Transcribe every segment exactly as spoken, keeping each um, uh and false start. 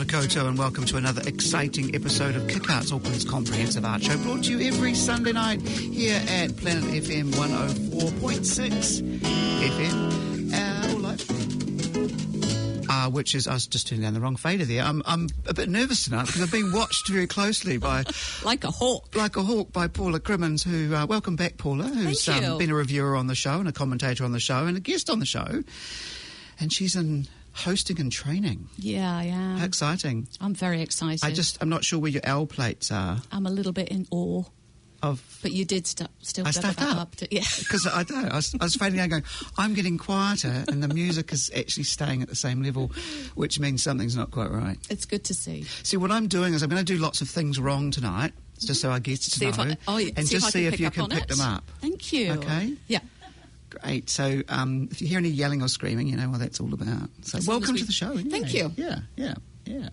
Tēnā koutou and welcome to another exciting episode of Kick Arts, Auckland's comprehensive art show, brought to you every Sunday night here at Planet F M one oh four point six F M, uh, all live. Uh, which is, I was just turning down the wrong fader there. I'm, I'm a bit nervous tonight because I've been watched very closely by... like a hawk. Like a hawk by Paula Crimmins, who, uh, welcome back, Paula, who's um, been a reviewer on the show and a commentator on the show and a guest on the show. And she's in hosting and training. Yeah, I am. How exciting. I'm very excited. I just, I'm not sure where your L plates are. I'm a little bit in awe. Of, but you did st- still I step stuffed up. up to, yeah. Because I don't know, I was, I was fading out going, I'm getting quieter and the music is actually staying at the same level, which means something's not quite right. It's good to see. See, what I'm doing is I'm going to do lots of things wrong tonight, just so our guests see know, I, oh, and see just if see can if you can pick it. them up. Thank you. Okay? Yeah. Great. So um, if you hear any yelling or screaming, you know what that's all about. So as welcome we... to the show. Anyway. Thank you. Yeah, yeah, yeah.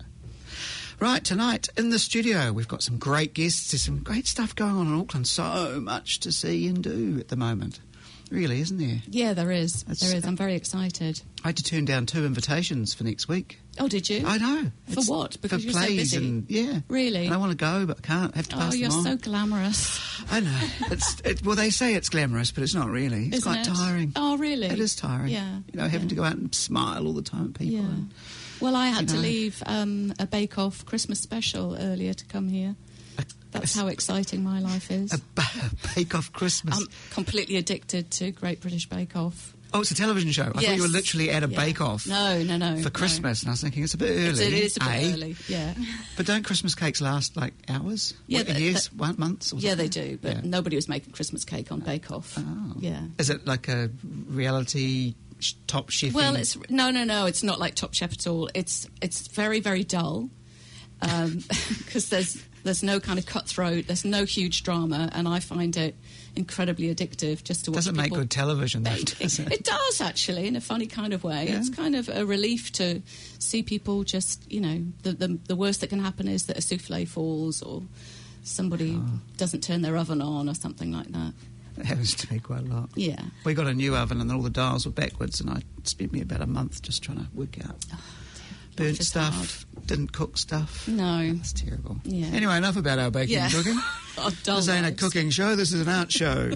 Right, tonight in the studio we've got some great guests. There's some great stuff going on in Auckland. So much to see and do at the moment. Really, isn't there? Yeah, there is. It's, there is. I'm very excited. I had to turn down two invitations for next week. Oh, did you? I know. For it's what? Because for you're plays so busy. And, yeah. Really? And I want to go, but I can't. I have to pass Oh, you're them on. so glamorous. I know. It's it, well, they say it's glamorous, but it's not really. It's Isn't quite it? tiring. Oh, really? It is tiring. Yeah. You know, having yeah. to go out and smile all the time at people. Yeah. And, well, I had you know. to leave um, a Bake Off Christmas special earlier to come here. That's how exciting my life is. A, ba- a Bake Off Christmas. I'm completely addicted to Great British Bake Off. Oh, it's a television show. I yes. thought you were literally at a yeah. Bake Off. No, no, no. For Christmas, no. and I was thinking it's a bit early. It's, it is a bit eh? early, yeah. But don't Christmas cakes last like hours? Yeah, what, the, years, the, one months? Or yeah, something? they do. But yeah. nobody was making Christmas cake on Bake Off. Oh, yeah. Is Is it like a reality sh- Top Chef? Well, it's no, no, no. It's not like Top Chef at all. It's it's very, very dull because um, there's there's no kind of cutthroat. There's no huge drama, and I find it incredibly addictive just to watch doesn't people make good television, though, bake. does it? It does, actually, in a funny kind of way. Yeah. It's kind of a relief to see people just, you know, the, the, the worst that can happen is that a souffle falls or somebody Oh. doesn't turn their oven on or something like that. It happens to me quite a lot. Yeah. We got a new oven and all the dials were backwards, and I spent me about a month just trying to work out. Oh, Burnt life is stuff, hard. Didn't cook stuff. No. It's terrible. Yeah. Anyway, enough about our baking Yeah. and cooking. Oh, dull This ain't a lives. cooking show, this is an art show.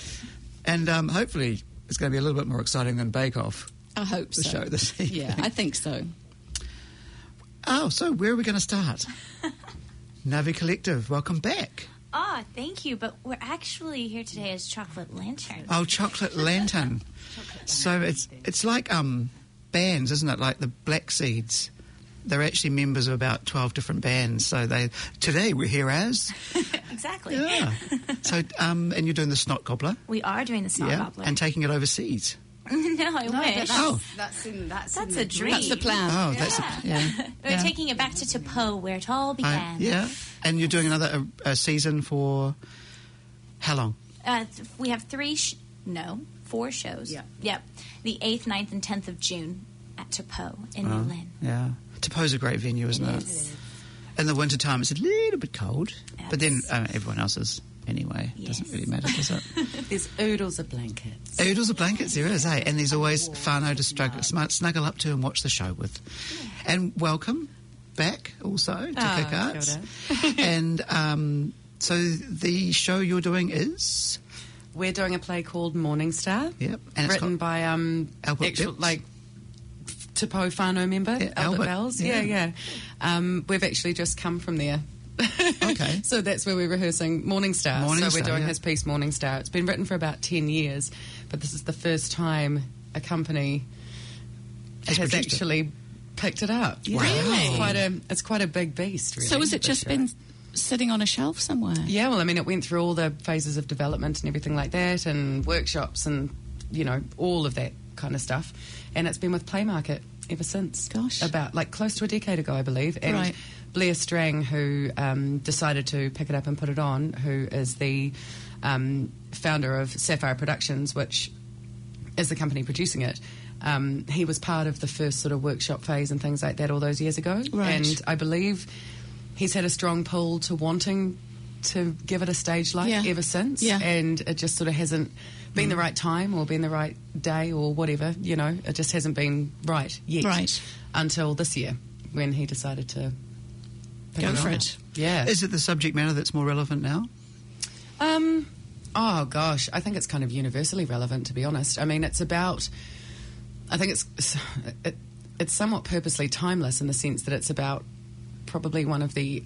And um, hopefully it's going to be a little bit more exciting than Bake Off, I hope the so. show this evening. Yeah, I think so. Oh, so where are we going to start? Navi Collective, welcome back. Oh, thank you. But we're actually here today as Chocolate Lantern. Oh, Chocolate Lantern. So it's it's like um, bands, isn't it? Like the Black Seeds. They're actually members of about twelve different bands. So they today we're here as Exactly. yeah. So um, and you're doing the Snot Gobbler, We are doing the Snot yeah, Gobbler. and taking it overseas. no, I No, wish. but that's, Oh. that's in that's, That's in a the dream. That's the plan. Oh, that's a, yeah. We're yeah. taking it back to Tepo, where it all I- began. yeah, and you're doing another a, a season for how long? Uh, th- we have three, sh- no, four shows. Yeah. Yep. The eighth, ninth, and tenth of June at Tepo in Oh, New Lynn. yeah. Tepo's a great venue, isn't it? It is. In the winter time, it's a little bit cold, but then Yes. uh, everyone else is anyway. It doesn't Yes. really matter, does it? There's oodles of blankets. Oodles of blankets, there is, eh? And there's always whānau to struggle, smart, snuggle up to and watch the show with. And welcome back also to Ah, Kick kia Arts. ora. And um, so the show you're doing is? We're doing a play called Morning Star. Yep. And it's written got by um, Albert actual, Bells. like Tepo whānau member, Yeah, Albert, Albert, Bells. yeah. Yeah, yeah. Um, we've actually just come from there. Okay. So that's where we're rehearsing Morning Star. Morning so Star, we're doing yeah. his piece Morning Star. It's been written for about ten years, but this is the first time a company Has has, produced it. actually picked it up. Yeah. Wow. It's quite a it's quite a big beast, really. So has it this just show. been sitting on a shelf somewhere? Yeah, well, I mean, it went through all the phases of development and everything like that, and workshops and, you know, all of that kind of stuff. And it's been with Playmarket ever since. Gosh. About, like, close to a decade ago, I believe. And Right. Blair Strang, who um, decided to pick it up and put it on, who is the um, founder of Sapphire Productions, which is the company producing it, um, he was part of the first sort of workshop phase and things like that all those years ago. Right. And I believe he's had a strong pull to wanting to give it a stage light Yeah. ever since. Yeah. And it just sort of hasn't been the right time or been the right day or whatever, you know. It just hasn't been right yet. Right. Until this year. when he decided to pick Go it for on. it. Yeah. Is it the subject matter that's more relevant now? Um, oh gosh, I think it's kind of universally relevant, to be honest. I mean, it's about, I think it's, it, it's somewhat purposely timeless in the sense that it's about probably one of the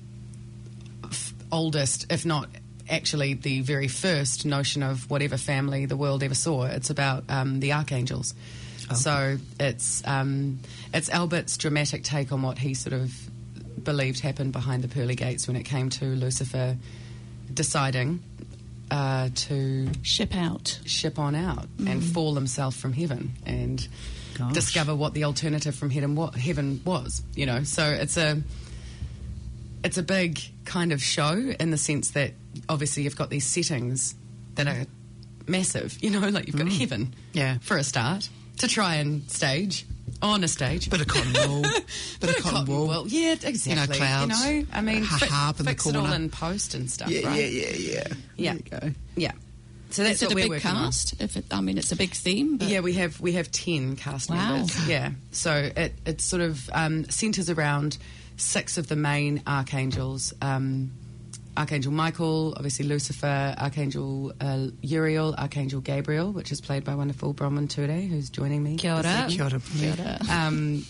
f- oldest, if not actually the very first notion of whatever family the world ever saw. It's about um, the archangels. Oh. So it's um, it's Albert's dramatic take on what he sort of believed happened behind the pearly gates when it came to Lucifer deciding uh, to Ship out. ship on out Mm. and fall himself from heaven and Gosh. discover what the alternative from heaven, what heaven was. You know, so it's a it's a big kind of show in the sense that obviously you've got these settings that are massive. You know, like you've got heaven, Yeah. for a start, to try and stage on a stage. Bit of cotton wool. Bit of cotton wool. Yeah, exactly. clouds, You know, I mean, a fi- harp in the fix it all corner. in post and stuff, Yeah, right? yeah, yeah, yeah. Yeah. There you go. Yeah. So that's Is it what a we're big working on. cast? If it, I mean, it's a big theme. But Yeah, we have we have ten cast Wow. members. Yeah, so it it sort of um, centres around six of the main archangels: um, Archangel Michael, obviously Lucifer, Archangel uh, Uriel, Archangel Gabriel, which is played by wonderful Bronwyn Ture, who's joining me. Kia ora. Kia ora. Kia ora. Um,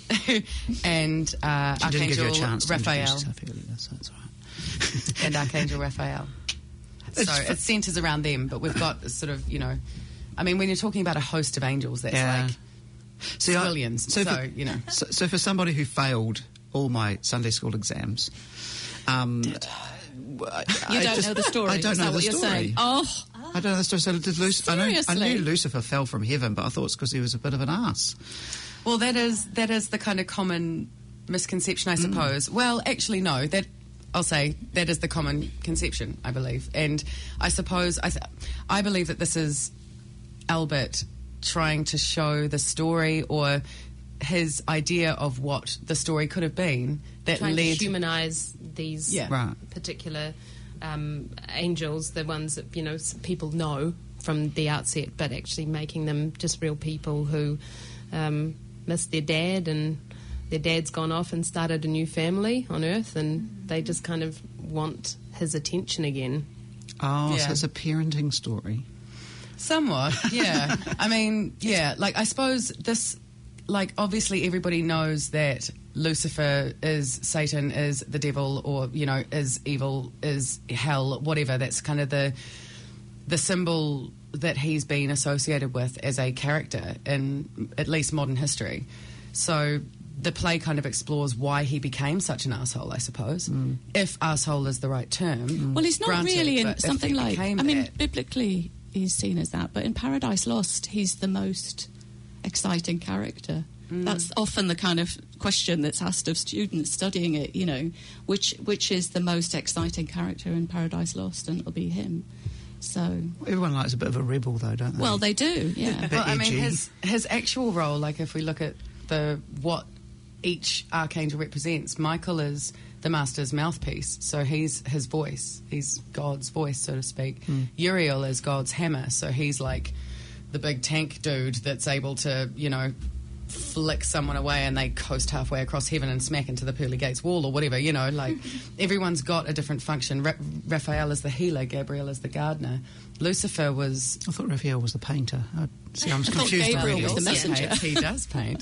and uh, She didn't give you a Archangel chance to introduce Raphael yourself earlier, so that's all right. and Archangel Raphael. So It's fu- it centres around them, but we've got sort of, you know, I mean, when you're talking about a host of angels, that's Yeah. like See, I- trillions. So, for, you know. So, so for somebody who failed all my Sunday school exams, um, I, You I don't just- know the story. I don't Is know that the what story. you're saying? Oh, I don't know the story. So did Luc- I, know, I Seriously? knew Lucifer fell from heaven, but I thought it's because he was a bit of an ass. Well, that is that is the kind of common misconception, I suppose. Well, actually, no. That I'll say that is the common conception, I believe, and I suppose I th- I believe that this is Albert trying to show the story or his idea of what the story could have been that Trying led. to humanize these Yeah. Right. particular um, angels, the ones that you know s- people know from the outset, but actually making them just real people who um, missed their dad, and their dad's gone off and started a new family on Earth, and they just kind of want his attention again. Oh, Yeah. so it's a parenting story. Somewhat, yeah. I mean, yeah, like I suppose this, like obviously everybody knows that Lucifer is Satan, is the devil, or, you know, is evil, is hell, whatever. That's kind of the the symbol that he's been associated with as a character in at least modern history. So the play kind of explores why he became such an asshole, I suppose, if asshole is the right term. well, he's not Granted, really in but if something he like. became I mean, that- biblically, he's seen as that, but in Paradise Lost, he's the most exciting character. Mm. That's often the kind of question that's asked of students studying it. You know, which which is the most exciting character in Paradise Lost, and it'll be him. So, Everyone likes a bit of a rebel, though, don't they? well, they do, yeah. bit Well, I mean, edgy. his his actual role, like if we look at the what each archangel represents, Michael is the master's mouthpiece, so he's his voice. He's God's voice, so to speak. Uriel is God's hammer, so he's like the big tank dude that's able to, you know, flick someone away and they coast halfway across heaven and smack into the pearly gates wall or whatever, you know, like everyone's got a different function. Ra- Raphael is the healer, Gabriel is the gardener. Lucifer was I thought Raphael was the painter. I, see, I'm thought confused Gabriel already. was the also messenger. paints. He does paint.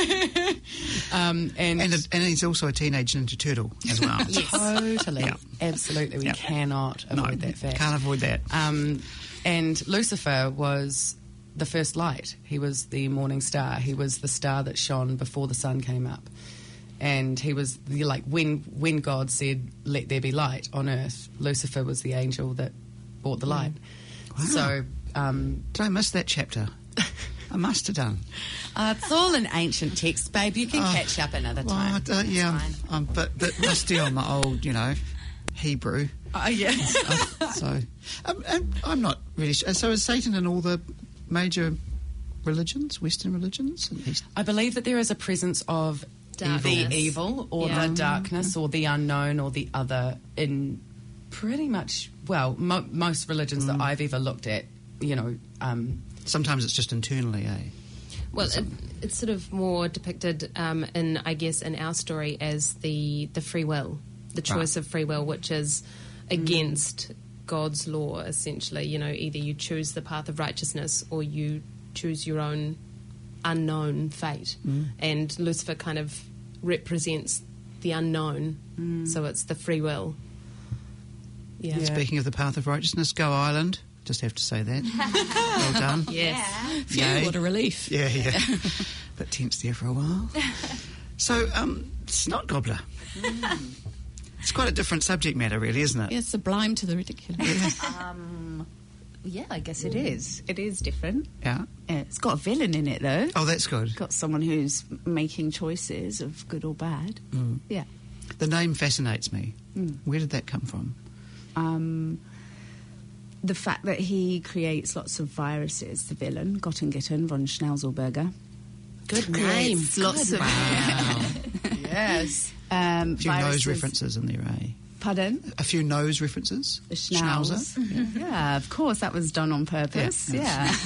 um, and And, a, and he's also a teenage Ninja Turtle as well. totally, Yeah. absolutely, we Yeah. cannot No, avoid that fact. can't avoid that. Um, and Lucifer was the first light. He was the morning star. He was the star that shone before the sun came up. And he was the, like when when God said, "Let there be light" on earth, Lucifer was the angel that brought the light. Wow. So um, Did I miss that chapter? I must have done. uh, it's all an ancient text, babe. You can Oh, catch up another Well, time. I, uh, yeah, It's I'm, I'm a bit, bit rusty on my old, you know, Hebrew. Oh, yeah. Uh, so um, um, I'm not really sure. So is Satan in all the major religions, Western religions? And East- I believe that there is a presence of Darkness. the evil or Yeah. the darkness or the unknown or the other in pretty much, well, mo- most religions that I've ever looked at, you know. Um, Sometimes it's just internally, eh? Well, it, it's sort of more depicted um, in, I guess, in our story as the, the free will, the choice Right. of free will, which is against God's law, essentially. You know, either you choose the path of righteousness or you choose your own unknown fate. Mm. And Lucifer kind of represents the unknown, Mm. so it's the free will. Yeah. Yeah. Speaking of the path of righteousness, go Ireland. Just have to say that. Well done. Yes. Phew, Yay. what a relief. Yeah, yeah. But tense there for a while. So, um, Snot Gobbler. It's quite a different subject matter, really, isn't it? Yeah, sublime to the ridiculous. Um, yeah, I guess it is. It is different. Yeah. Yeah, it's got a villain in it, though. Oh, that's good. Got someone who's making choices of good or bad. Mm. Yeah. The name fascinates me. Mm. Where did that come from? Um, the fact that he creates lots of viruses, the villain, Gottengitten von Schnauzelberger. Good name. Creates lots of Yes. um, A few viruses. nose references in there, eh? Pardon? A few nose references. The schnauz. Schnauzer. Yeah, of course, that was done on purpose. Yeah.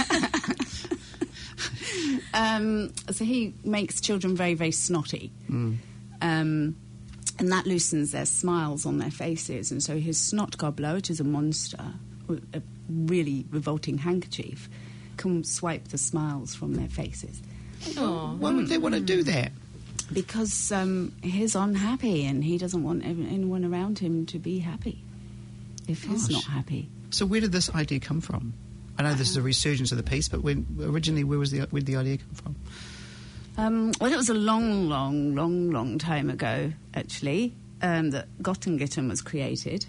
Yeah. um, so he makes children very, very snotty. Mm. Um, and that loosens their smiles on their faces. And so his snot gobbler, which is a monster, with a really revolting handkerchief, can swipe the smiles from their faces. Aw. Why would they want to do that? Because um, he's unhappy and he doesn't want ev- anyone around him to be happy if he's Gosh. not happy. So where did this idea come from? I know this is a resurgence of the piece, but when originally, where was the where did the idea come from? Um, well, it was a long, long, long, long time ago, actually, um, that Gottengitten was created.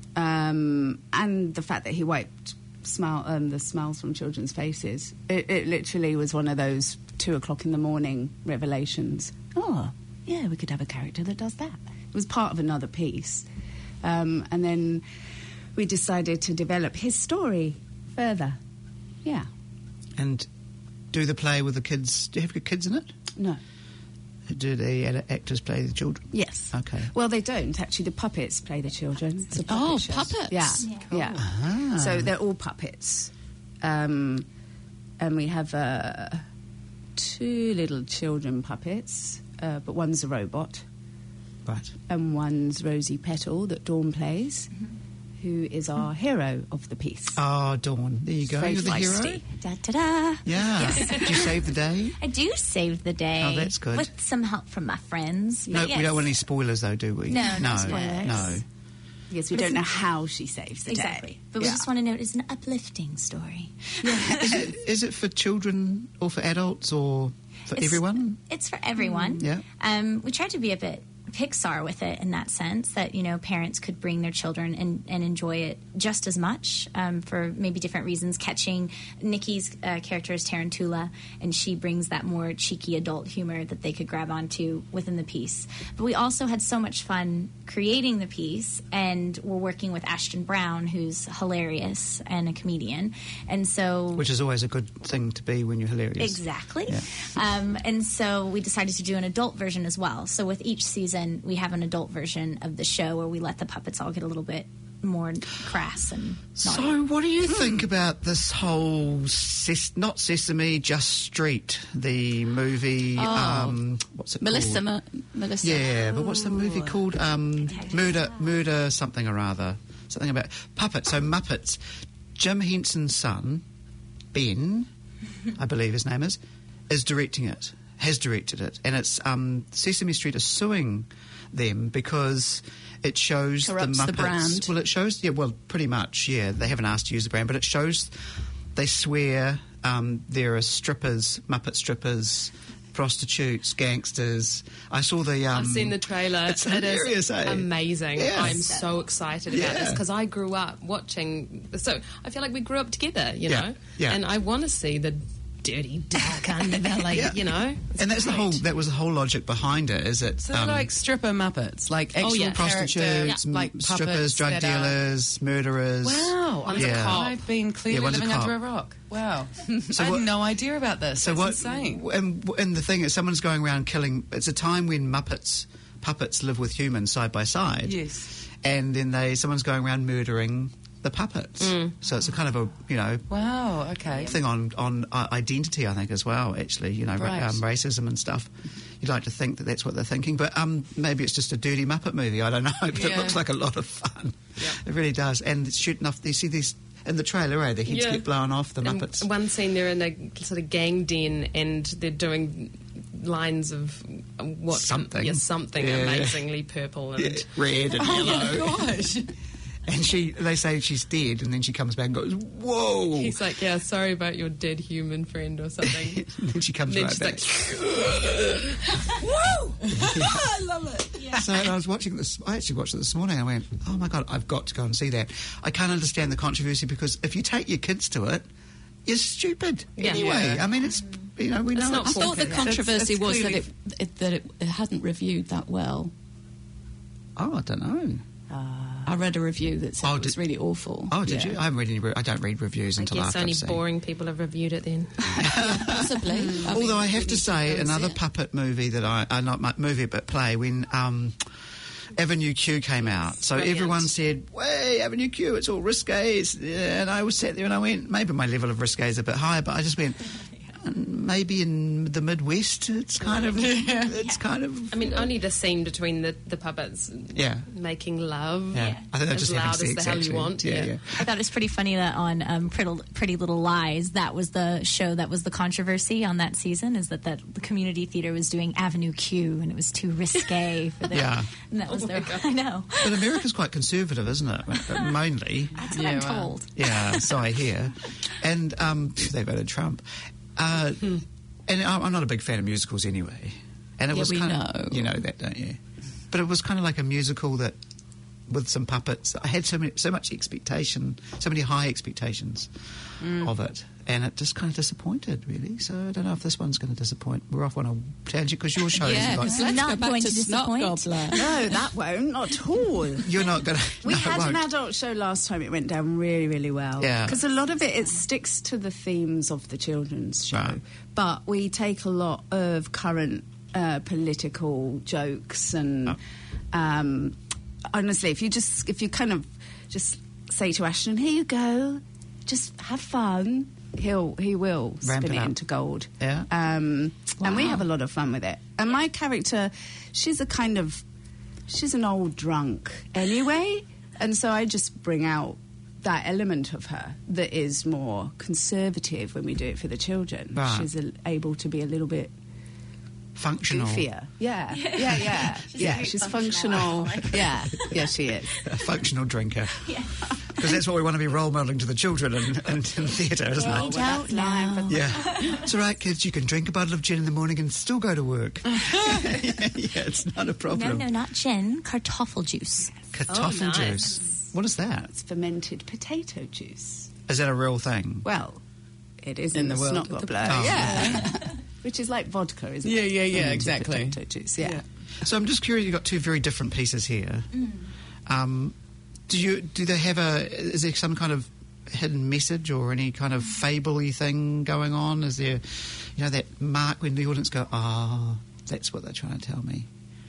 Um, and the fact that he wiped smile, um, the smiles from children's faces, it, it literally was one of those two o'clock in the morning revelations. Oh, yeah, we could have a character that does that. It was part of another piece. Um, and then we decided to develop his story further. Yeah. And do the play with the kids? Do you have kids in it? No. Do the ad- actors play the children? Yes. Okay. Well, they don't. Actually, the puppets play the children. It's a puppet Oh, show. puppets. Yeah. Yeah. Yeah. Ah. So they're all puppets. Um, and we have uh, two little children puppets, uh, but one's a robot, Right. and one's Rosie Petal that Dawn plays, who is our hero of the piece. Oh, Dawn. There you go. Very You're the hero. feisty. Da da da. Yeah. Did you save the day? I do save the day. Oh, that's good. With some help from my friends. No, But yes. we don't want any spoilers, though, do we? No, no no, spoilers. no. Yes, we But don't it's- know how she saves the Exactly. day. But we Yeah. just want to know it's an uplifting story. Is it, is it for children or for adults or for It's- everyone? It's for everyone. Yeah. Um, we tried to be a bit Pixar with it in that sense that, you know, parents could bring their children and, and enjoy it just as much um, for maybe different reasons. Catching Nikki's uh, character is Tarantula, and she brings that more cheeky adult humor that they could grab onto within the piece. But we also had so much fun creating the piece, and we're working with Ashton Brown, who's hilarious and a comedian. And so Which is always a good thing to be when you're hilarious. Exactly. Yeah. Um, and so we decided to do an adult version as well. So with each season, we have an adult version of the show where we let the puppets all get a little bit more crass and naughty. So, what do you think about this whole ses- not Sesame, Just Street, the movie? Um, what's it Melissa, called? Ma- Melissa. Yeah, but what's the movie called? Um, murder, murder, something or other. Something about puppets. So Muppets. Jim Henson's son, Ben, I believe his name is, is directing it. Has directed it, and it's um, Sesame Street is suing them because it shows Corrupts the the Muppets. brand. Well, it shows, yeah, well, pretty much, yeah. They haven't asked to use the brand, but it shows they swear um, there are strippers, Muppet strippers, prostitutes, gangsters. I saw the. Um, I've seen the trailer. It's It is hilarious, eh? amazing. Yeah. I'm so excited about Yeah. this because I grew up watching. So I feel like we grew up together, you Yeah. know. Yeah. And I want to see the dirty, dark underbelly, Yeah. you know. And that's the whole. That was the whole logic behind it. Is it? So they're um, like stripper Muppets, like actual yeah. characters, prostitutes, like m- puppets strippers, drug that are- dealers, murderers. Wow, One's a Yeah. cop. I've been clearly Yeah, one's a living under a cop. rock. Wow, So I what- had no idea about this. So That's what? insane. And, and the thing is, someone's going around killing. It's a time when Muppets, puppets live with humans side by side. Yes. And then they, someone's going around murdering the puppets. So it's a kind of a, you know, Wow, okay. thing on, on uh, identity, I think, as well, actually, you know, ra- Right. um, racism and stuff. You'd like to think that that's what they're thinking, but um, maybe it's just a dirty Muppet movie, I don't know, but Yeah. it looks like a lot of fun. It really does. And it's shooting off, you see these in the trailer, eh? The heads Yeah. get blown off, the And Muppets. one scene they're in a sort of gang den and they're doing lines of uh, what Something. yeah, something Yeah. amazingly purple and Yeah, red and yellow. Gosh. And she, they say she's dead, and then she comes back and goes, whoa! he's like, yeah, sorry about your dead human friend or something. And then she comes Then right she's back. like, Woo! I love it. So I was watching this. I actually watched it this morning. I went, "Oh my god, I've got to go and see that." I can't understand the controversy because if you take your kids to it, you're stupid Yeah. anyway. Yeah. I mean, it's you know we know It's not I it's, thought the It's- controversy it's was that clearly- it, it that it, it hadn't reviewed that well. Oh, I don't know. I read a review that said Oh, it was did- really awful. Oh, did Yeah. you? I haven't read any. Re- I don't read reviews I until guess after only I've seen. boring people have reviewed it then. Possibly. I Although mean, I have we to need say, go and see another it. puppet movie that I, uh, not my movie but play, when um, Avenue Q came out. So brilliant. everyone said, "Way Avenue Q, it's all risque." It's, yeah, and I was sat there and I went, maybe my level of risque is a bit higher, but I just went, maybe in the Midwest, it's kind of, it's kind of. I mean, only the scene between the, the puppets Yeah. making love Yeah. I think they're as just having loud as the sex, hell actually. you want. Yeah, yeah. I thought it was pretty funny that on um, Pretty, Pretty Little Lies, that was the show that was the controversy on that season, is that, that the community theater was doing Avenue Q and it was too risque for them. Yeah. And that was their, I know. But America's quite conservative, isn't it? Mainly. That's what Yeah, I'm well. told. Yeah, so I hear. And um, they voted Trump. Uh, And I'm I'm not a big fan of musicals anyway. And it Yeah, was we kind know. of, you know that, don't you? But it was kind of like a musical that, with some puppets. I had so many, so much expectation, so many high expectations of it, and it just kind of disappointed, really. So I don't know if this one's going to disappoint. We're off on a tangent because your show Yeah, is because like, let's Not go back going to to Snot disappoint. Gobbler. No, that won't. Not at all. you're not going to. We no, had it an won't. adult show last time. It went down really, really well. Yeah. Because a lot of it, it sticks to the themes of the children's show. Right. But we take a lot of current uh, political jokes and... Oh. Um, honestly, if you just... If you kind of just say to Ashton, here you go, just have fun, he'll he will Ramp spin it it up. into gold. Yeah. Um, And we Wow. have a lot of fun with it. And my character, she's a kind of... She's an old drunk anyway, and so I just bring out that element of her that is more conservative when we do it for the children. Right. She's a, able to be a little bit Functional. goofier. Yeah, yeah, yeah. She's yeah, very she's functional. functional. Yeah, yeah, she is. A functional drinker. Because that's what we want to be role modelling to the children in, in, in theatre, isn't We it? don't know. Yeah. It's all right, kids. You can drink a bottle of gin in the morning and still go to work. yeah, it's not a No, problem. no, not gin. Kartoffel juice. Kartoffel Oh, nice. juice. What is that? It's fermented potato juice. Is that a real thing? Well, it is in, In the the, world snot of the- gobbler. Oh. Yeah. Which is like vodka, isn't Yeah, it? yeah, yeah, Fermented exactly. Potato juice, yeah. So I'm just curious. You've got two very different pieces here. Um, do you? Do they have a? Is there some kind of hidden message or any kind of fable-y thing going on? Is there, you know, that mark when the audience go, "Ah, that's what they're trying to tell me,"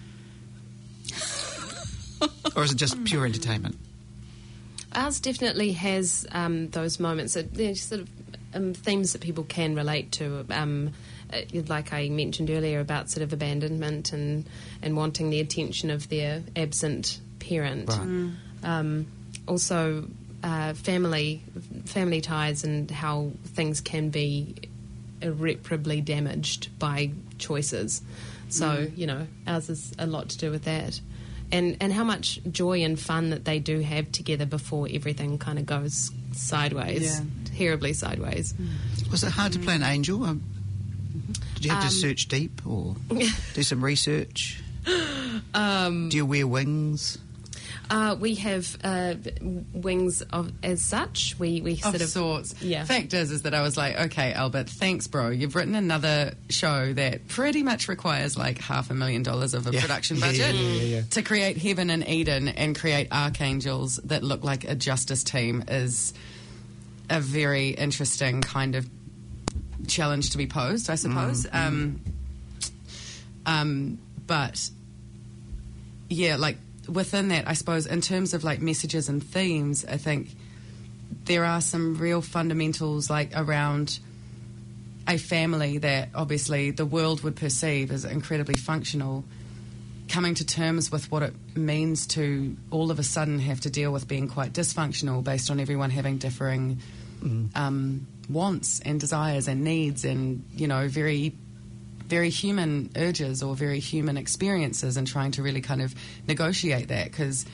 or is it just pure entertainment? Ours definitely has um, those moments. That they're sort of um, themes that people can relate to. Um, uh, like I mentioned earlier about sort of abandonment and, and wanting the attention of their absent parent. Right. Um, also, uh, family family ties and how things can be irreparably damaged by choices. So, you know, ours is a lot to do with that. And and how much joy and fun that they do have together before everything kind of goes sideways, Yeah. terribly sideways. Was it hard to play an angel? Um, did you have to search deep or do some research? Um, Do you wear wings? Uh, we have uh, wings of as such. We we sort Of of sorts. Yeah. Fact is, is that I was like, okay, Albert, thanks, bro. You've written another show that pretty much requires like half a million dollars of a Yeah. production Yeah, yeah, budget yeah, yeah, yeah. to create Heaven and Eden and create archangels that look like a justice team is a very interesting kind of challenge to be posed, I suppose. Mm-hmm. Um, um, but yeah, like within that, I suppose, in terms of like messages and themes, I think there are some real fundamentals like around a family that obviously the world would perceive as incredibly functional, coming to terms with what it means to all of a sudden have to deal with being quite dysfunctional based on everyone having differing mm. um, wants and desires and needs and, you know, very, very human urges or very human experiences, and trying to really kind of negotiate that, because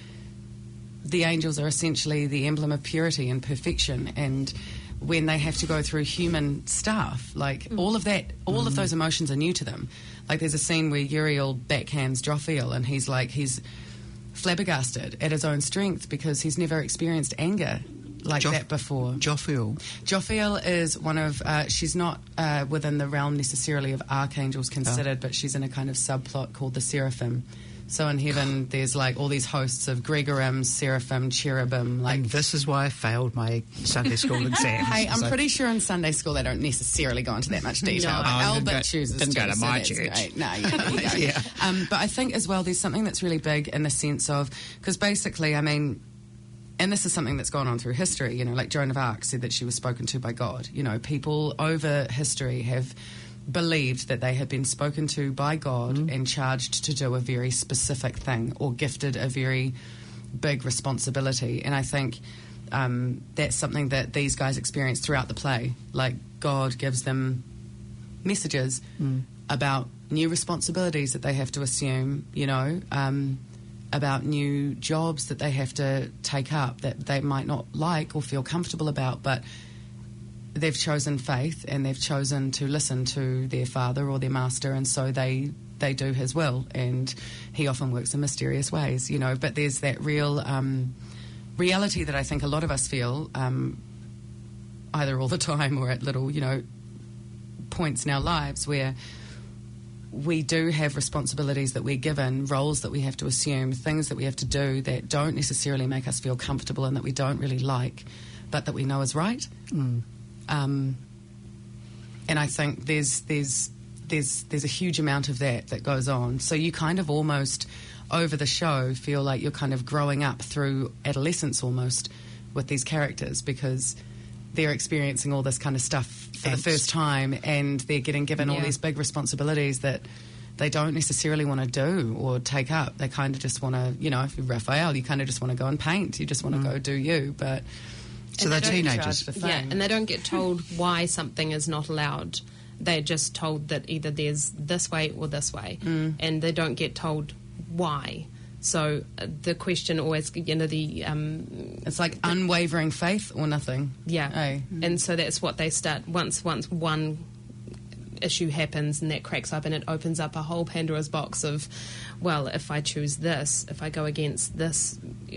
the angels are essentially the emblem of purity and perfection, and when they have to go through human stuff, like mm. all of that, all mm. of those emotions are new to them. Like there's a scene where Uriel backhands Jophiel, and he's like, he's flabbergasted at his own strength because he's never experienced anger like jo- that before. Jophiel. Jophiel is one of, uh, she's not uh, within the realm necessarily of archangels considered, oh. but she's in a kind of subplot called the Seraphim. So in heaven, there's like all these hosts of Gregorim, Seraphim, Cherubim. Like, and this is why I failed my Sunday school exams. Hey, I'm so. pretty sure in Sunday school they don't necessarily go into that much detail. No, but oh, Albert go, chooses didn't to. go to so my that's church. Great. No, yeah, there you go. yeah. Um, but I think as well, there's something that's really big in the sense of, because basically, I mean, and this is something that's gone on through history. You know, like Joan of Arc said that she was spoken to by God. You know, people over history have believed that they had been spoken to by God mm. and charged to do a very specific thing, or gifted a very big responsibility. And I think um, that's something that these guys experience throughout the play. Like, God gives them messages mm. about new responsibilities that they have to assume, you know, um, about new jobs that they have to take up that they might not like or feel comfortable about, but they've chosen faith and they've chosen to listen to their father or their master, and so they they do his will, and he often works in mysterious ways, you know. But there's that real um, reality that I think a lot of us feel, um, either all the time or at little, you know, points in our lives where we do have responsibilities that we're given, roles that we have to assume, things that we have to do that don't necessarily make us feel comfortable and that we don't really like, but that we know is right. Mm. Um, and I think there's there's there's there's a huge amount of that that goes on. So you kind of almost over the show feel like you're kind of growing up through adolescence almost with these characters, because they're experiencing all this kind of stuff for Angst. the first time, and they're getting given yeah. all these big responsibilities that they don't necessarily want to do or take up. They kind of just want to, you know, if you're Raphael, you kind of just want to go and paint. You just want to mm. go do you, but... So they're teenagers. The yeah, and they don't get told why something is not allowed. They're just told that either there's this way or this way, mm. and they don't get told why. So uh, the question always, you know, the... Um, it's like the, unwavering faith or nothing. Yeah. Hey. Mm. And so that's what they start, once once one issue happens and that cracks up, and it opens up a whole Pandora's box of, well, if I choose this, if I go against this...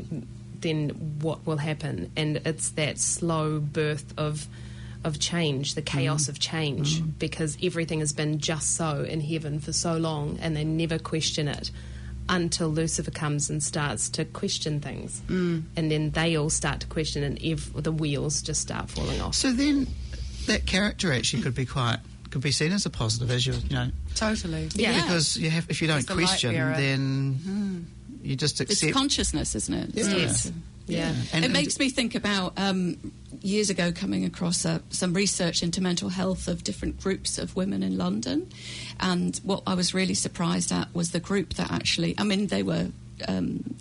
then what will happen? And it's that slow birth of of change, the chaos mm. of change, mm. because everything has been just so in heaven for so long, and they never question it until Lucifer comes and starts to question things. Mm. And then they all start to question, and ev- the wheels just start falling off. So then that character actually could be quite... could be seen as a positive, as you you know... Totally. Yeah. Because you have, if you don't question, then... Mm. You just accept... It's consciousness, isn't it? Yeah. Yes. Yeah. yeah. And, it and makes me think about um, years ago coming across uh, some research into mental health of different groups of women in London. And what I was really surprised at was the group that actually... I mean, they were... Um,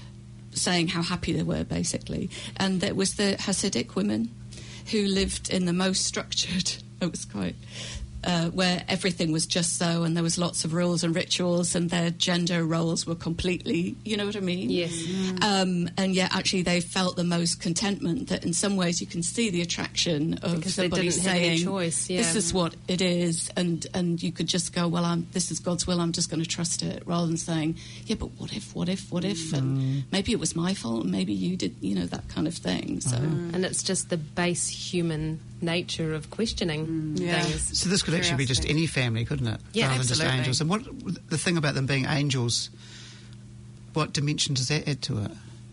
saying how happy they were, basically. And there was the Hasidic women who lived in the most structured... It was quite... Uh, where everything was just so, and there was lots of rules and rituals, and their gender roles were completely, you know what I mean? Yes. Mm. Um, and yet, actually, they felt the most contentment. That in some ways, you can see the attraction of because somebody they didn't have any saying, choice, yeah. "This is what it is," and and you could just go, "Well, I'm, this is God's will. I'm just going to trust it," rather than saying, "Yeah, but what if? What if? What if?" Mm. And maybe it was my fault, and maybe you did, you know, that kind of thing. So, mm. and it's just the base human nature of questioning mm. yeah. things. So this could actually be just any family, couldn't it? Yeah, rather absolutely. than just angels. And what the thing about them being angels, what dimension does that add to it?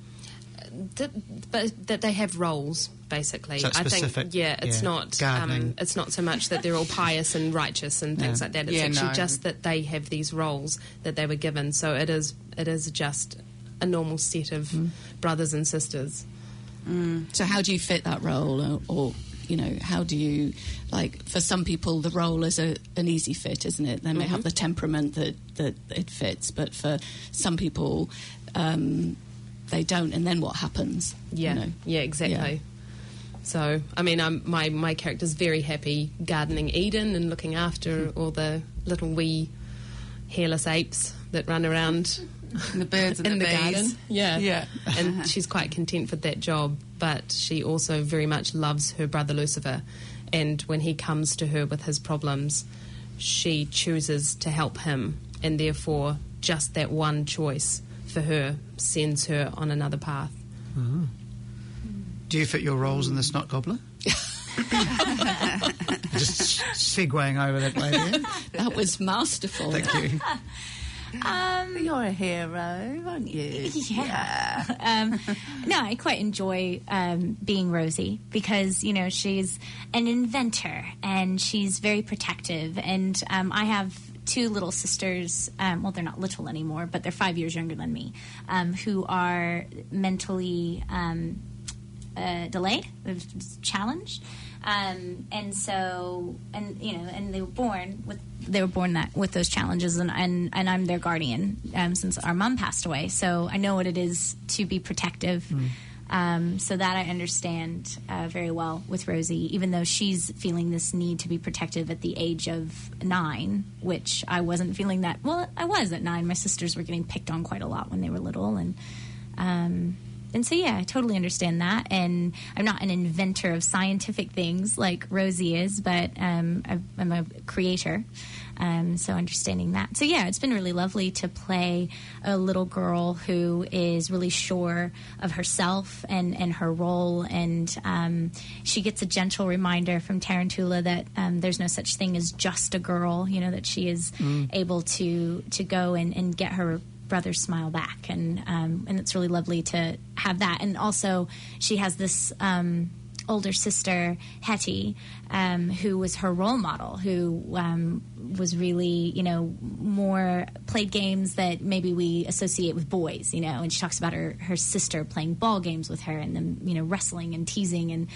That, but that they have roles, basically. So it's I specific, think, yeah, it's yeah. not. Gardening. Um, it's not so much that they're all pious and righteous and things Yeah. like that. It's Yeah, actually no. just that they have these roles that they were given. So it is. It is just a normal set of mm. brothers and sisters. Mm. So how do you fit that role, or, or you know, how do you, like, for some people the role is a, an easy fit, isn't it? They may mm-hmm. have the temperament that, that it fits, but for some people um, they don't, and then what happens? Yeah, you know? yeah, exactly. Yeah. So, I mean, I'm, my, my character's very happy gardening Eden and looking after all the little wee hairless apes that run around the birds and in the, the bees. garden. Yeah, yeah. And she's quite content with that job, but she also very much loves her brother Lucifer. And when he comes to her with his problems, she chooses to help him, and therefore just that one choice for her sends her on another path. Mm-hmm. Do you fit your roles in the Snot Gobbler? Just segueing over that way there. That was masterful. Thank you. Um, You're a hero, aren't you? Yeah. um, no, I quite enjoy um, being Rosie because, you know, she's an inventor and she's very protective. And um, I have two little sisters, um, well, they're not little anymore, but they're five years younger than me, um, who are mentally um, uh, delayed, challenged. Um, and so, and you know, and they were born with they were born that with those challenges, and and, and I'm their guardian um, since our mom passed away. So I know what it is to be protective. Mm. Um, so that I understand uh, very well with Rosie, even though she's feeling this need to be protective at the age of nine, which I wasn't feeling that. Well, I was at nine. My sisters were getting picked on quite a lot when they were little, and. Um, And so, yeah, I totally understand that. And I'm not an inventor of scientific things like Rosie is, but um, I'm a creator. Um, so understanding that. So, yeah, it's been really lovely to play a little girl who is really sure of herself and, and her role. And um, she gets a gentle reminder from Tarantula that um, there's no such thing as just a girl, you know, that she is mm. able to, to go and, and get her brother's smile back, and um, and it's really lovely to have that. And also, she has this um, older sister, Hetty, um, who was her role model, who um, was really, you know, more played games that maybe we associate with boys, you know. And she talks about her her sister playing ball games with her, and them, you know, wrestling and teasing, and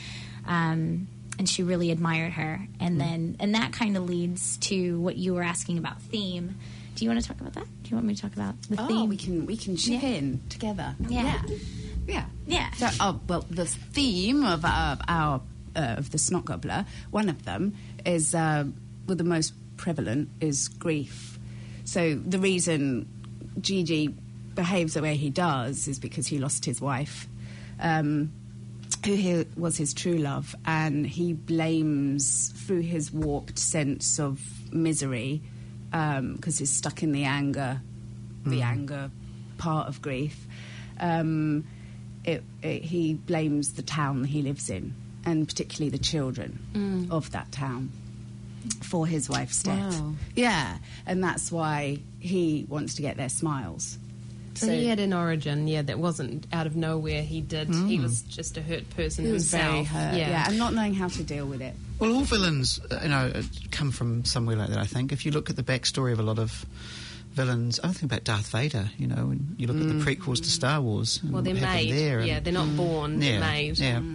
um, and she really admired her. And mm. then and that kind of leads to what you were asking about theme. Do you want to talk about that? Do you want me to talk about the oh, theme? Oh, we can we can chip yeah. in together. Yeah, yeah, yeah. So, oh, well, the theme of our, our uh, of the Snot Gobbler, one of them is, uh, well, the most prevalent is grief. So the reason Gigi behaves the way he does is because he lost his wife, um, who he, was his true love, and he blames through his warped sense of misery. Because um, he's stuck in the anger, the mm. anger part of grief. Um, it, it, he blames the town he lives in, and particularly the children mm. of that town, for his wife's death. Wow. Yeah, and that's why he wants to get their smiles. So, so he had an origin, yeah, that wasn't out of nowhere. He did. Mm. He was just a hurt person he was himself. Very hurt, yeah. yeah, and not knowing how to deal with it. Well, all villains, uh, you know, come from somewhere like that, I think. If you look at the backstory of a lot of villains, I think about Darth Vader, you know, and you look mm. at the prequels to Star Wars. Well, they're made. There yeah, and, they're not mm. born, yeah, they're made. Yeah, mm.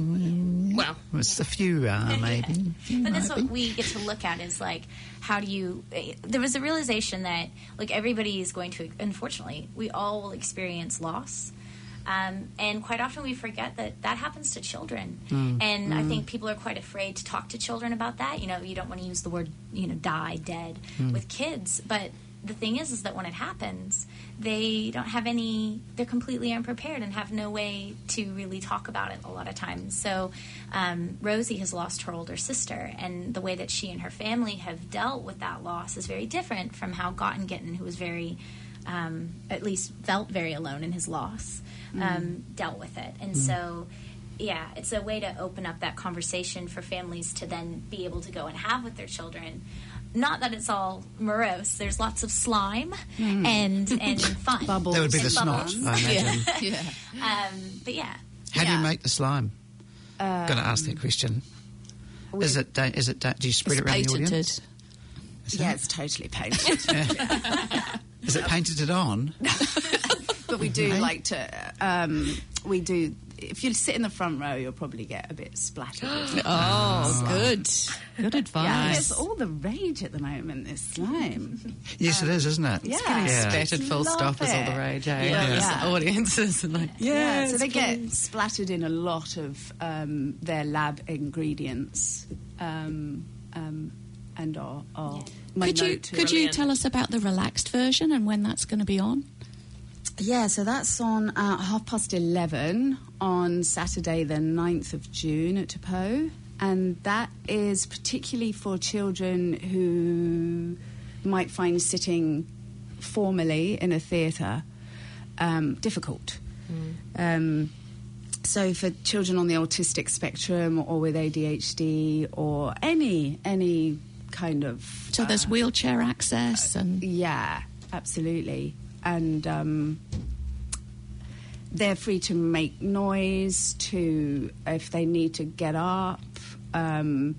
well, well, it's a few are, maybe. But that's what we get to look at is, like, how do you... There was a realization that, like, everybody is going to... Unfortunately, we all will experience loss. Um, and quite often we forget that that happens to children. Mm. And mm. I think people are quite afraid to talk to children about that. You know, you don't want to use the word, you know, die, dead mm. with kids. But the thing is, is that when it happens, they don't have any, they're completely unprepared and have no way to really talk about it a lot of times. So um, Rosie has lost her older sister, and the way that she and her family have dealt with that loss is very different from how Gottengitten, who was very, um, at least felt very alone in his loss, um, mm. dealt with it. And mm. so, yeah, it's a way to open up that conversation for families to then be able to go and have with their children. Not that it's all morose. There's lots of slime mm. and and fun. Bubbles. That would be the bubbles. snot, I imagine. yeah. yeah. Um, but yeah. How yeah. do you make the slime? Um, I'm going to ask that question. Is it? Is it? Do you spread it around patented. the audience? Yeah, it's totally painted. Is it painted it on? But we do Right. like to. Um, we do if you sit in the front row, you'll probably get a bit splattered. with Oh, good. Good Yeah, advice. it's all the rage at the moment, this slime. Yes, it is, isn't it? Yeah. Getting Yeah. spattered full Love stop is all the it. rage, eh? Yeah. There's Yeah. audiences and like, Yeah, yes, so they get please. splattered in a lot of um, their lab ingredients, um, um, and are. are my Could you note to- could you tell us about the relaxed version and when that's going to be on? Yeah, so that's on uh, half past eleven on Saturday, the ninth of June at Tapo. And that is particularly for children who might find sitting formally in a theatre um, difficult. Mm. Um, so for children on the autistic spectrum or with A D H D or any any kind of... So there's uh, wheelchair access and... Yeah, absolutely. And um, they're free to make noise, to if they need to get up, um,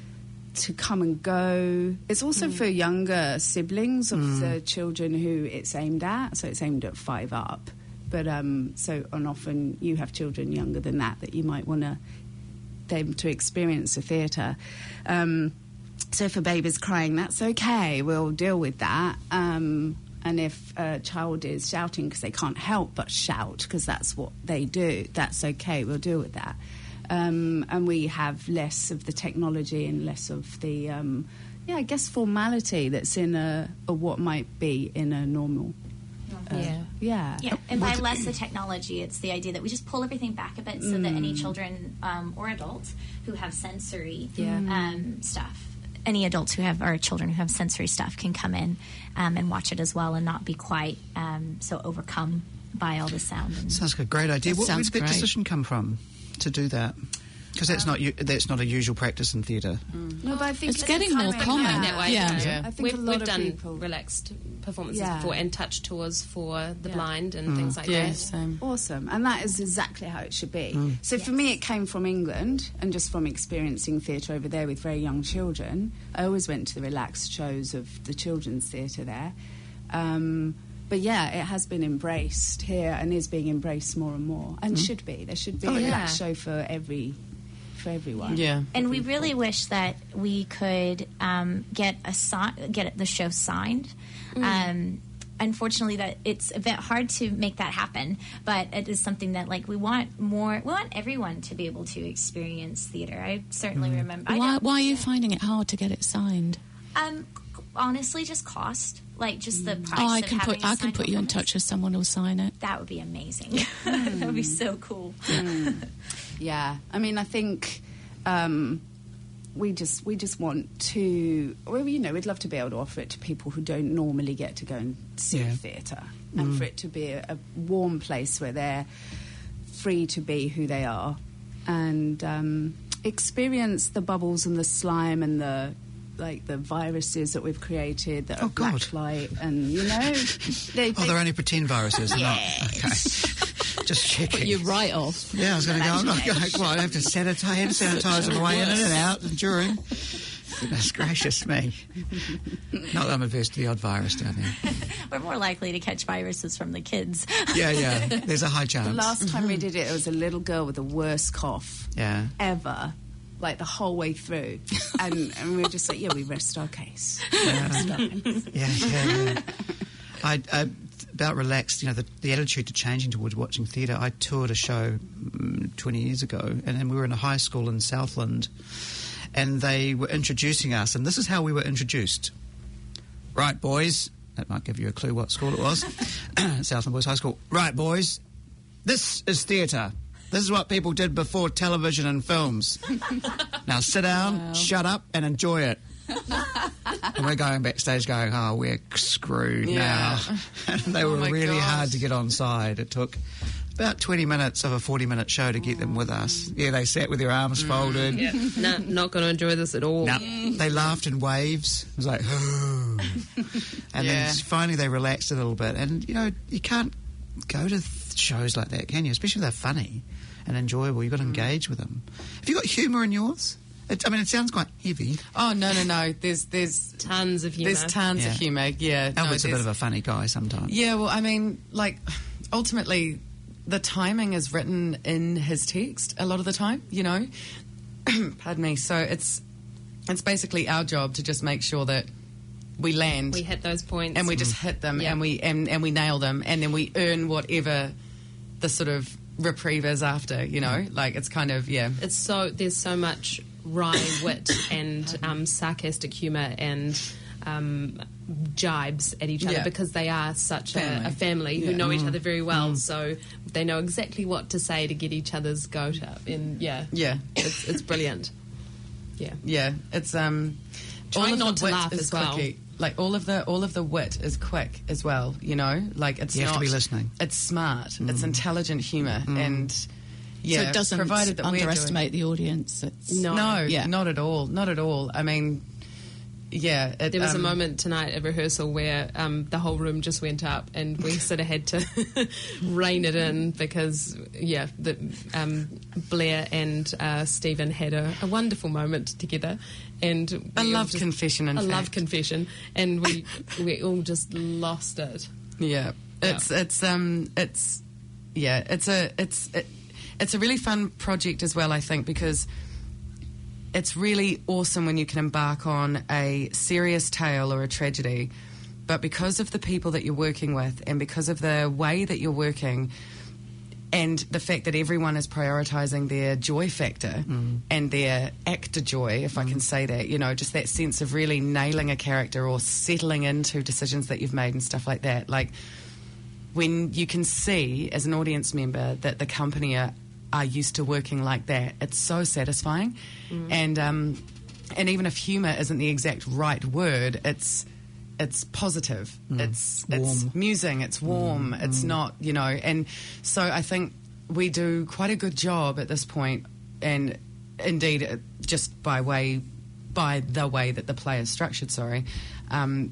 to come and go. It's also Mm. for younger siblings of Mm. the children who it's aimed at. So it's aimed at five up. But um, so and often you have children younger than that that you might want to them to experience the theatre. Um, so if a baby's crying, that's okay. We'll deal with that. Um, and if a child is shouting because they can't help but shout because that's what they do, that's okay. We'll deal with that. Um, and we have less of the technology and less of the, um, yeah, I guess formality that's in a, a what might be in a normal. Uh, Yeah. Yeah. Yeah, and by less the technology, it's the idea that we just pull everything back a bit so that any children um, or adults who have sensory Yeah. um, stuff, any adults who have, or children who have sensory stuff can come in um, and watch it as well and not be quite um, so overcome by all the sound. And Sounds like a great idea. That What, where sounds did that great. decision come from to do that? Because that's not u- that's not a usual practice in theatre. No, but I think It's getting more coming, common. yeah. that way. Yeah. you know. Yeah. I think we've, a lot we've of done people- relaxed performances Yeah. before and touch tours for the Yeah. blind and things like Yeah, that. same. Awesome, and that is exactly how it should be. Mm. So for me, it came from England, and just from experiencing theatre over there with very young children. I always went to the relaxed shows of the children's theatre there. Um, but yeah, it has been embraced here and is being embraced more and more, and should be. There should be Oh, a yeah. relaxed show for every for everyone. Yeah. And we really wish that we could um, get a si- get the show signed. Um, unfortunately, that it's a bit hard to make that happen. But it is something that, like, we want more. We want everyone to be able to experience theater. I certainly remember. I Why, know- why are you finding it hard to get it signed? Um, honestly, just cost. Like just the price. Oh, I of can having put a I can signed put you in performance. touch with someone who'll sign it. That would be amazing. that would be so cool. Yeah, I mean, I think um, we just we just want to. Well, you know, we'd love to be able to offer it to people who don't normally get to go and see Yeah. theatre, and for it to be a, a warm place where they're free to be who they are, and um, experience the bubbles and the slime and the. Like the viruses that we've created that Oh, are God. blacklight, and you know, they, Oh, they- they're only pretend viruses. They're not. Okay. Just checking. You're right off. Yeah, I was going to go. I'm not going. Well, I have to sanitize, hand sanitize my way in and out during. Goodness gracious me! Not that I'm averse to the odd virus down there. We're more likely to catch viruses from the kids. Yeah, yeah. There's a high chance. the last time we did it, it was a little girl with the worst cough Yeah. ever, like the whole way through, and, and we were just like, yeah, we rest our case. Yeah, yeah, yeah. I, I, about relaxed, you know, the, the attitude to changing towards watching theatre. I toured a show mm, twenty years ago, and then we were in a high school in Southland, and they were introducing us, and this is how we were introduced. Right, boys. That might give you a clue what school it was. Southland Boys High School. Right, boys. This is theatre. This is what people did before television and films. Now sit down, shut up, and enjoy it. And we're going backstage going, oh, we're screwed Yeah. now. And they were my really gosh. hard to get on side. It took about twenty minutes of a forty-minute show to get them with us. Yeah, they sat with their arms folded. No, not going to enjoy this at all. No, they laughed in waves. It was like, oh. And Yeah. then finally they relaxed a little bit. And, you know, you can't go to th- shows like that, can you? Especially if they're funny and enjoyable. You've got to engage with them. Have you got humour in yours? It, I mean, it sounds quite heavy. Oh, no, no, no. There's there's Tons of humour. there's tons Yeah. of humour. Yeah. no, Albert's a bit there's- of a funny guy sometimes. Yeah, well, I mean, like, ultimately, the timing is written in his text a lot of the time, you know. Pardon me. So it's it's basically our job to just make sure that we land, We hit those points. and we just hit them, Yeah. and we and, and we nail them, and then we earn whatever the sort of reprieve is after, you know. Like it's kind of yeah. It's so there's so much wry wit and um, sarcastic humour and um, jibes at each other Yeah. because they are such Family. a, a family who Yeah. know each other very well. So they know exactly what to say to get each other's goat up. And yeah, Yeah. it's it's brilliant. Yeah. Yeah, it's um. Try all of not the to wit laugh is as well. quicky. Like all of the all of the wit is quick as well. You know, like it's You have not. to be listening. It's smart. It's intelligent humour, and yeah, so it doesn't provided that we're doing- underestimate the audience. It's, No. No, Yeah. not at all. Not at all. I mean, yeah. It, There was um, a moment tonight at rehearsal where um, the whole room just went up, and we sort of had to rein it in because, yeah, the, um, Blair and uh, Stephen had a, a wonderful moment together, and we A all love just- confession, in a love fact. confession, and we we all just lost it. Yeah, it's it's um it's yeah it's a it's it, it's a really fun project as well, I think, because it's really awesome when you can embark on a serious tale or a tragedy, but because of the people that you're working with and because of the way that you're working and the fact that everyone is prioritising their joy factor and their actor joy, if I can say that, you know, just that sense of really nailing a character or settling into decisions that you've made and stuff like that. Like, when you can see as an audience member that the company are, are used to working like that, it's so satisfying. And um, and even if humour isn't the exact right word, it's it's positive. It's it's Warm. musing. It's warm. It's not, you know. And so I think we do quite a good job at this point, and indeed, uh, just by way by the way that the play is structured. Sorry. Um,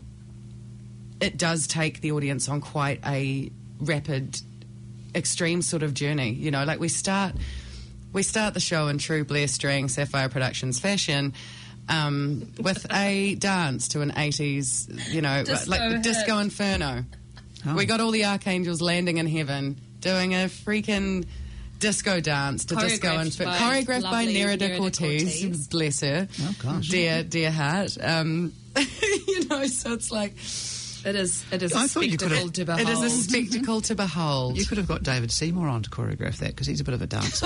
it does take the audience on quite a rapid, extreme sort of journey. You know, like we start, we start the show in true Blair String Sapphire Productions fashion, um, with a dance to an eighties, you know, Disco like hit. Disco Inferno. Oh. We got all the archangels landing in heaven, doing a freaking disco dance to Disco Choreographed Inferno, by choreographed by lovely Nerida Nerida Cortez, Cortez. bless her. Oh, gosh. Dear, dear heart. Um, you know, so it's like, It is it is I a thought you spectacle could've- to behold. it is a spectacle to behold. You could have got David Seymour on to choreograph that because he's a bit of a dancer.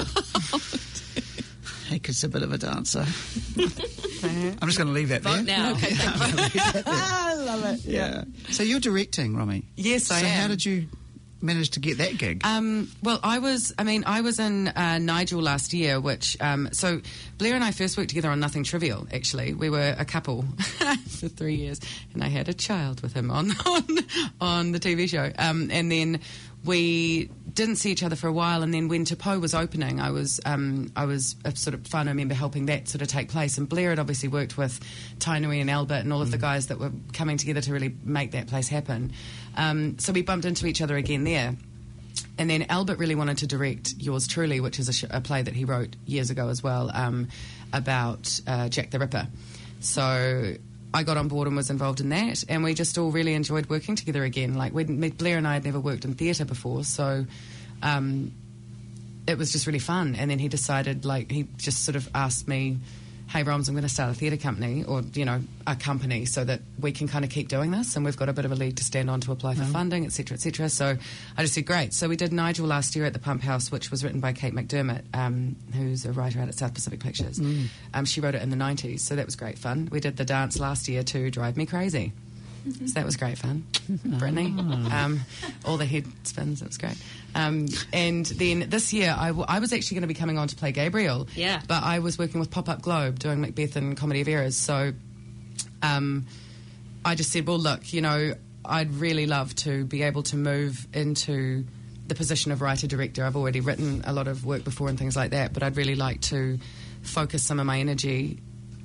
He's a bit of a dancer. I'm just going to leave that Vote there. now. Okay, I love it. yeah. So you're directing, Romy. Yes, I so am. how did you manage to get that gig? Um, well, I was, I mean, I was in uh, Nigel last year, which, um, so Blair and I first worked together on Nothing Trivial, actually. We were a couple for three years, and I had a child with him on on, on the T V show. Um, and then we didn't see each other for a while, and then when Tapo was opening, I was um, I was a sort of fun. I remember helping that sort of take place, and Blair had obviously worked with Tainui and Albert and all of the guys that were coming together to really make that place happen. Um, so we bumped into each other again there. And then Albert really wanted to direct Yours Truly, which is a, sh- a play that he wrote years ago as well, um, about uh, Jack the Ripper. So I got on board and was involved in that, and we just all really enjoyed working together again. Like, we'd, me- Blair and I had never worked in theatre before, so um, it was just really fun. And then he decided, like, he just sort of asked me, hey, Roms, I'm going to start a theatre company, or, you know, a company, so that we can kind of keep doing this, and we've got a bit of a leg to stand on to apply for funding, et cetera, et cetera. So I just said, great. So we did Nigel last year at the Pump House, which was written by Kate McDermott, um, who's a writer out at South Pacific Pictures. Um, she wrote it in the nineties, so that was great fun. We did the dance last year to Drive Me Crazy. So that was great fun. Brittany. Um, all the head spins, it was great. Um, and then this year, I, w- I was actually going to be coming on to play Gabriel. Yeah. But I was working with Pop Up Globe doing Macbeth and Comedy of Errors. So um, I just said, well, look, you know, I'd really love to be able to move into the position of writer-director. I've already written a lot of work before and things like that, but I'd really like to focus some of my energy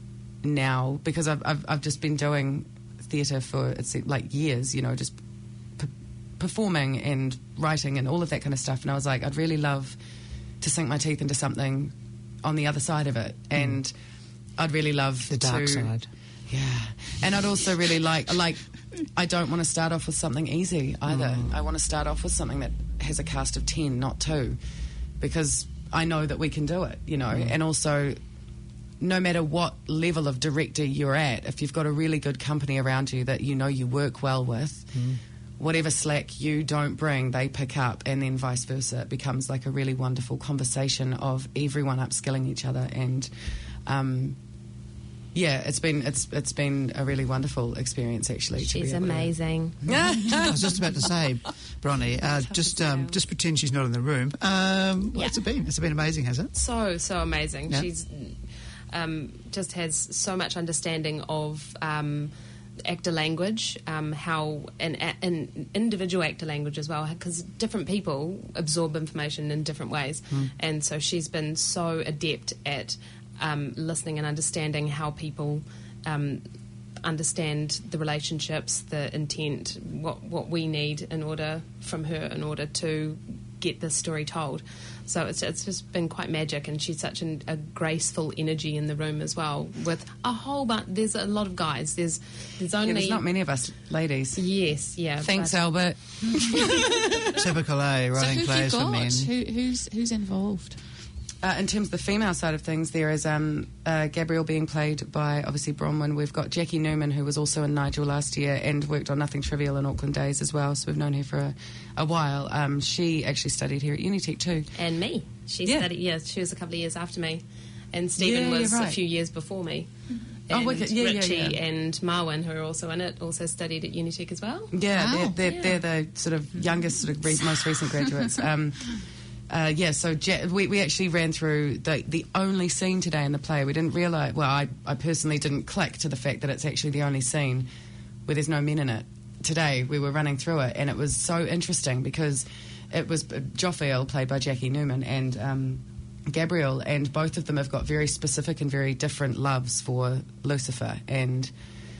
now, because I've, I've, I've just been doing theatre for it's like years, you know, just p- performing and writing and all of that kind of stuff. And I was like, I'd really love to sink my teeth into something on the other side of it, and I'd really love The dark to, side. yeah. And I'd also really like like I don't want to start off with something easy either. I want to start off with something that has a cast of ten, not two, because I know that we can do it, you know, mm. and also no matter what level of director you're at, if you've got a really good company around you that you know you work well with, mm. whatever slack you don't bring, they pick up, and then vice versa. It becomes like a really wonderful conversation of everyone upskilling each other, and um, yeah, it's been it's it's been a really wonderful experience actually. She's amazing. I was just about to say, Bronnie, uh, just um, just pretend she's not in the room. Um, yeah. What's it been? It's been amazing, has it? So so amazing. Yeah. She's um, just has so much understanding of Um, actor language, um, how an, an individual actor language as well, because different people absorb information in different ways, mm. and so she's been so adept at um, listening and understanding how people um, understand the relationships, the intent, what what we need in order from her in order to get this story told. So it's it's just been quite magic, and she's such an, a graceful energy in the room as well. With a whole bunch, there's a lot of guys. There's there's only yeah, there's not many of us ladies. Yes, yeah. Thanks, Albert. Typical, eh? Writing so who've plays you for got? men. Who, who's who's involved? Uh, in terms of the female side of things, there is um, uh, Gabrielle being played by, obviously, Bronwyn. We've got Jackie Newman, who was also in Nigel last year and worked on Nothing Trivial in Auckland Days as well, so we've known her for a, a while. Um, she actually studied here at Unitec too. And me. She Yeah. studied, yeah, she was a couple of years after me. And Stephen Yeah, was you're a right. few years before me. Oh, And wicked. Yeah, yeah, Richie yeah. and Marwyn, who are also in it, also studied at Unitec as well. Yeah, Wow. they're, they're, Yeah. they're the sort of youngest, sort of re- most recent graduates. Um, uh, yeah, so ja- we, we actually ran through the, the only scene today in the play. We didn't realise, well, I, I personally didn't click to the fact that it's actually the only scene where there's no men in it. Today we were running through it, and it was so interesting because it was Jophiel, played by Jackie Newman, and um, Gabrielle, and both of them have got very specific and very different loves for Lucifer, and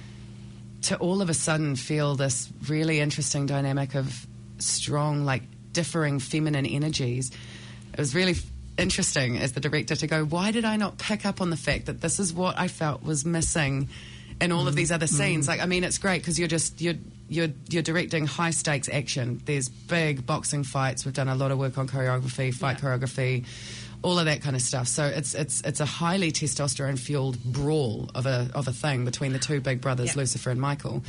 to all of a sudden feel this really interesting dynamic of strong, like, differing feminine energies. It was really f- interesting as the director to go, why did I not pick up on the fact that this is what I felt was missing in all mm. of these other scenes? Mm. Like, I mean, it's great because you're just you're you're you're directing high stakes action. There's big boxing fights. We've done a lot of work on choreography, fight yeah. choreography, all of that kind of stuff. So it's it's it's a highly testosterone fueled brawl of a of a thing between the two big brothers, yeah. Lucifer and Michael.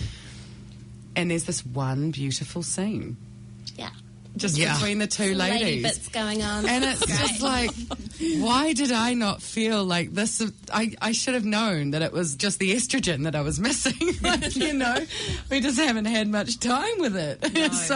And there's this one beautiful scene. Yeah. Just yeah. between the two ladies. Lady bits going on. And it's just like, why did I not feel like this? I, I should have known that it was just the estrogen that I was missing. Like, you know, we just haven't had much time with it. No. so,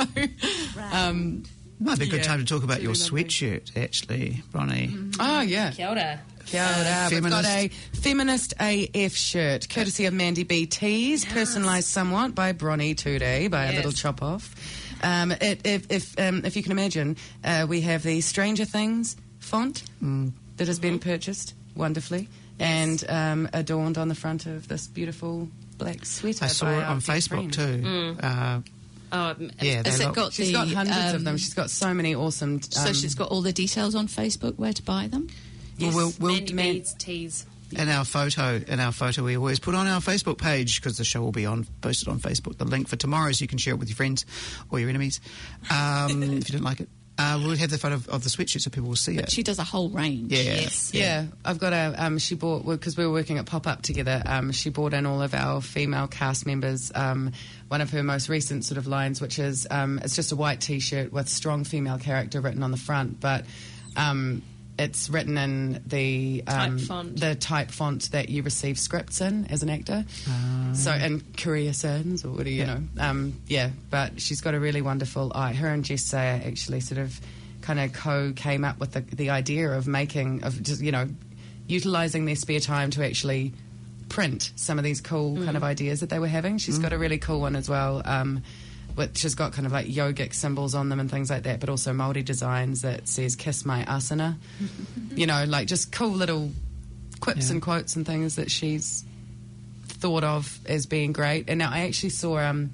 um, Might be a good yeah, time to talk about your really lovely. sweatshirt, actually, Bronnie. Mm-hmm. oh, yeah. Kia ora. Kia ora. We've got a Feminist A F shirt, courtesy of Mandy B Tees, yes. personalised somewhat by Bronnie today, by yes. a little chop off. Um, it, if if, um, if you can imagine, uh, we have the Stranger Things font mm. that has been purchased wonderfully yes. and um, adorned on the front of this beautiful black sweater. I saw it on Facebook too. Mm. Uh, oh, yeah, has it got she's the, got hundreds um, of them. She's got so many awesome. Um, so she's got all the details on Facebook where to buy them. Yes. Well, we'll, we'll Mandy man- Beads teas. And our photo, and our photo, we always put on our Facebook page because the show will be on posted on Facebook. The link for tomorrow, so you can share it with your friends or your enemies um, if you don't like it. Uh, we'll have the photo of, of the sweatshirt so people will see But it. she does a whole range. Yeah, Yes. Yeah. yeah. I've got a. Um, she bought because we were working at Pop Up together. Um, she bought in all of our female cast members. Um, one of her most recent sort of lines, which is um, it's just a white T-shirt with strong female character written on the front, but. Um, It's written in the um, Type font. the type font that you receive scripts in as an actor. Um, So in Korea Sans or what do you yeah. know? Um, yeah, but she's got a really wonderful eye. Her and Jess Sayer actually sort of kind of co came up with the the idea of making of just you know utilising their spare time to actually print some of these cool mm. kind of ideas that they were having. She's mm. got a really cool one as well. Um, which has got kind of like yogic symbols on them and things like that, but also Māori designs that says "Kiss my asana." You know, like just cool little quips yeah. and quotes and things that she's thought of as being great. And now I actually saw um,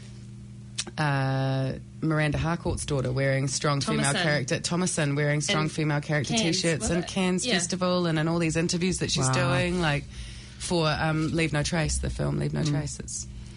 uh, Miranda Harcourt's daughter wearing strong female Thomason. character, Thomason wearing strong And female character Cairns, T-shirts was and it? Cairns Yeah. Festival and in all these interviews that she's Wow. doing, like for um, Leave No Trace, the film Leave No Trace. It's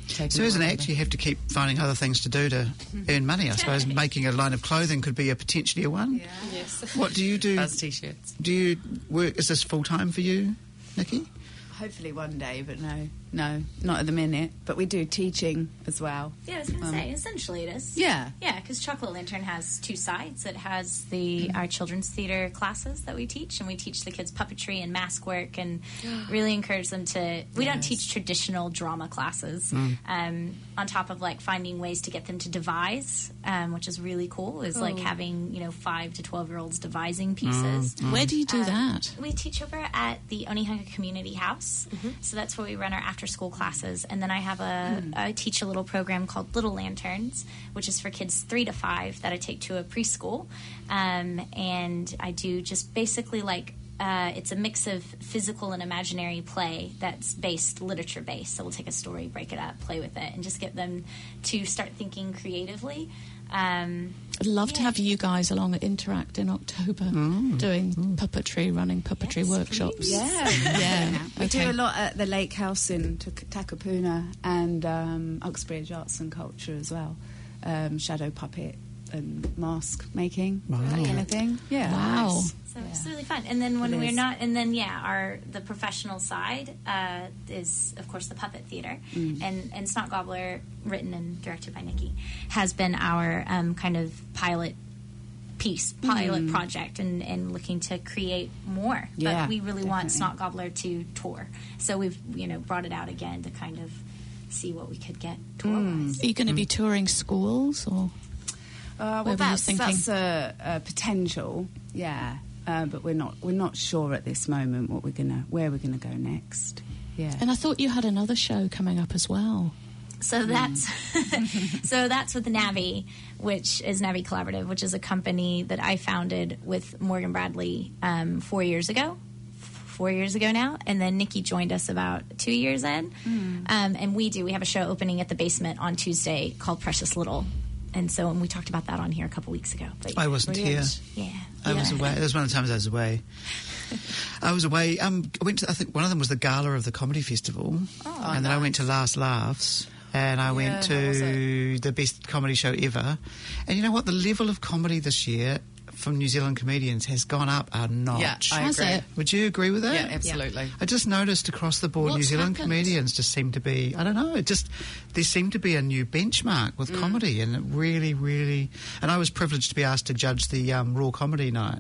taking So it as an on actor, you have to keep finding other things to do to earn money. I suppose making a line of clothing could be a potentially a one. Yeah. Yes. What do you do? Buzz t-shirts. Do you work? Is this full time for you, Nikki? Hopefully one day, but no, no, not at the minute. But we do teaching as well. Yeah, I was going to Um, say, essentially it is. Yeah. Yeah, because Chocolate Lantern has two sides. It has the our children's theater classes that we teach, and we teach the kids puppetry and mask work, and really encourage them to. We don't teach traditional drama classes. Um, on top of like finding ways to get them to devise, um, which is really cool. Is like having you know five to twelve year olds devising pieces. Where do you do Um, that? We teach over at the Onehunga Community House. So that's where we run our after school classes. And then I have a, I teach a little program called Little Lanterns, which is for kids three to five that I take to a preschool. Um, and I do just basically like, uh, it's a mix of physical and imaginary play that's based, literature based. So we'll take a story, break it up, play with it, and just get them to start thinking creatively. Um, I'd love to yeah. have you guys along at Interact in October doing puppetry, running puppetry Yes, workshops. please. Yeah. Yeah. We Okay. do a lot at the Lake House in Tak- Takapuna and um, Uxbridge Arts and Culture as well. Um, shadow puppet and mask making, that kind of thing. Yeah. Wow. So it's really fun. And then when It we're is. not, and then yeah, our the professional side uh, is of course the puppet theater, Mm. and and Snot Gobbler, written and directed by Nikki, has been our um, kind of pilot piece, pilot project, and and looking to create more. Yeah, but we really want definitely. Snot Gobbler to tour, so we've you know brought it out again to kind of see what we could get tour wise. Are you going to be touring schools or? Uh, Where well, were you that's thinking? that's a, a potential, yeah. Uh, but we're not we're not sure at this moment what we're gonna where we're gonna go next. Yeah. And I thought you had another show coming up as well. So that's so that's with Navi, which is Navi Collaborative, which is a company that I founded with Morgan Bradley um, four years ago, four years ago now, and then Nikki joined us about two years in, um, and we do we have a show opening at the Basement on Tuesday called Precious Little, and so and we talked about that on here a couple weeks ago. But I wasn't here. yeah, I was yeah. away. It was one of the times I was away. I was away. Um, I went to. I think one of them was the gala of the comedy festival, Oh, and then I went to Last Laughs, and I went how was to the best comedy show ever. And you know what? The level of comedy this year from New Zealand comedians has gone up a notch. Yeah, I Has agree. it? Would you agree with that? Yeah, absolutely. I just noticed across the board, New What's Zealand happened? comedians just seem to be, I don't know, it just, there seemed to be a new benchmark with comedy, and it really, really, and I was privileged to be asked to judge the um, Raw Comedy Night,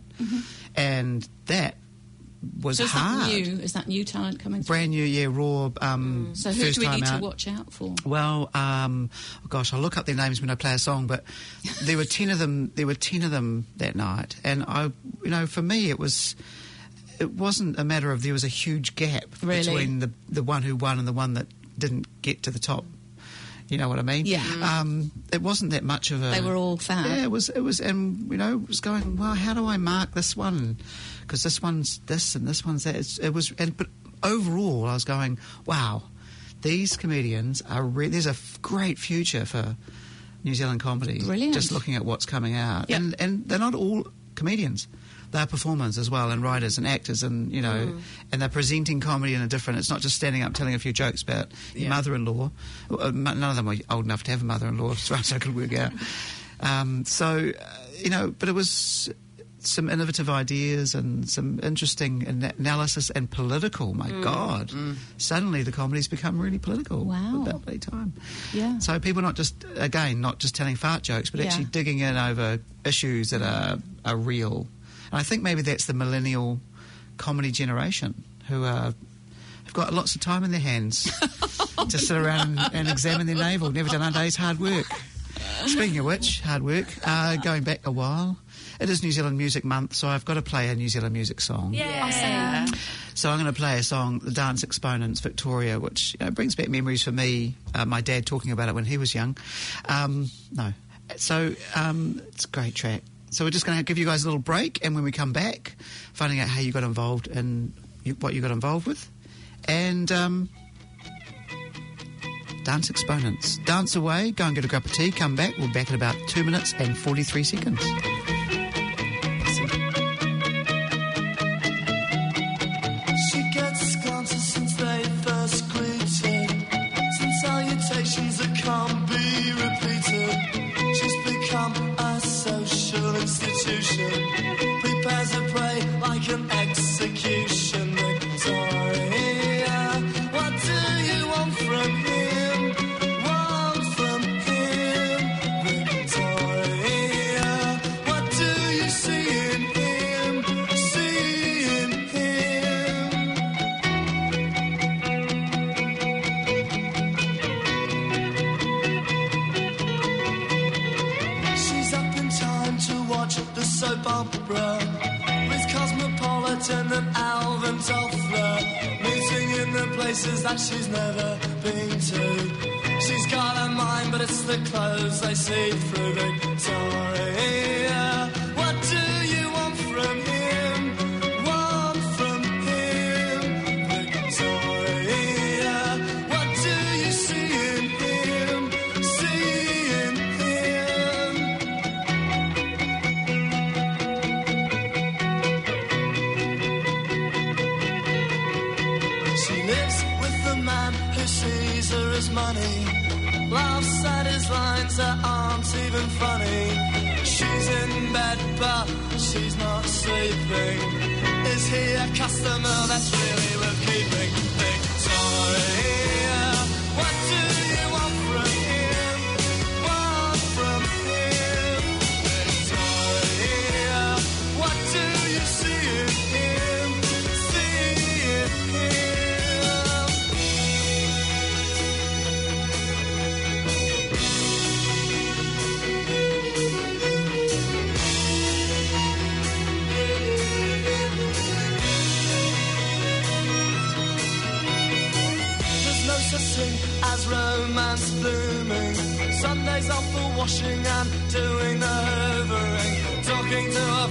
and that was So is hard. that new? Is that new talent coming through? Brand new, yeah, Raw, um, So who first do we time need out. to watch out for? Well, um, oh gosh, I'll look up their names when I play a song. But there were ten of them. There were ten of them that night, and I, you know, for me, it was, it wasn't a matter of there was a huge gap Really? between the the one who won and the one that didn't get to the top. You know what I mean? Yeah. Um, it wasn't that much of a. They were all fab. Yeah, it was. It was, and you know, it was going. Well, how do I mark this one? Because this one's this and this one's that. It's, it was, and but overall, I was going, wow, these comedians are. Re- there's a f- great future for New Zealand comedy. Brilliant. Just looking at what's coming out, Yep. and and they're not all comedians. They're performers as well, and writers and actors, and you know, Mm. and they're presenting comedy in a different. It's not just standing up telling a few jokes about your Yeah. mother-in-law. Uh, None of them were old enough to have a mother-in-law, as far as I could work out. Um, so, uh, you know, but it was some innovative ideas and some interesting ana- analysis and political. My God, suddenly the comedy's become really political. Wow. About bloody time. Yeah. So people not just again not just telling fart jokes, but Yeah. actually digging in over issues that are are real. And I think maybe that's the millennial comedy generation who are have got lots of time in their hands to sit around and, and examine their navel. Never done a day's hard work. Speaking of which, hard work. Uh, going back a while, it is New Zealand Music Month, so I've got to play a New Zealand music song. Yeah. So I'm going to play a song, The Dance Exponents, Victoria, which you know, brings back memories for me, uh, my dad talking about it when he was young. Um, no. So um, it's a great track. So we're just going to give you guys a little break, and when we come back, finding out how you got involved and you, what you got involved with. And um, Dance Exponents. Dance away, go and get a cup of tea, come back. We'll be back in about two minutes and forty-three seconds. She gets glances since they first greeted. Some salutation be repeated. She's become a social institution, prepares a prey like an execution. Victoria, what do you want from him? Want from him? Victoria, what do you see in him? See in him? She's up in time to watch the soap opera with Cosmopolitan and Alvin Toffler, meeting in the places that she's never been to. She's got a mind, but it's the clothes they see through. Victoria, what do you want from him? Want from him? Victoria, what do you see in him? See in him? She lives with the man who sees her as money, laughs at his lines that aren't even funny. She's in bed but she's not sleeping. Is he a customer that's really worth keeping? Victoria, what do you want from him? Want from him? Victoria, what do you see in him? See in him? There's no such thing as romance blooming. Sundays off for washing and doing the hoovering. Talking to a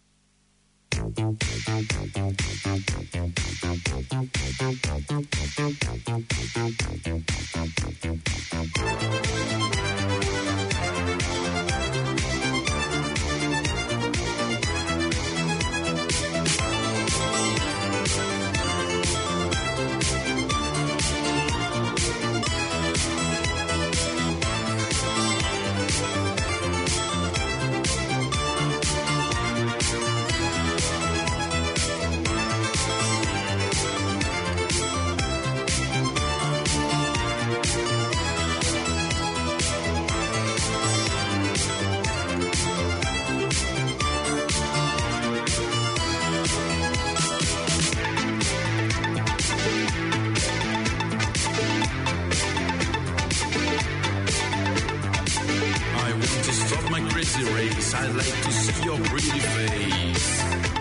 I want to stop my crazy race. I'd like to see your pretty face.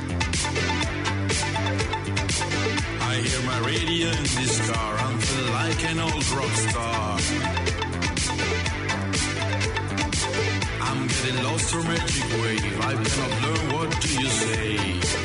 I hear my radio in this car. I feel like an old rock star. I'm getting lost through magic wave. I cannot learn what do you say.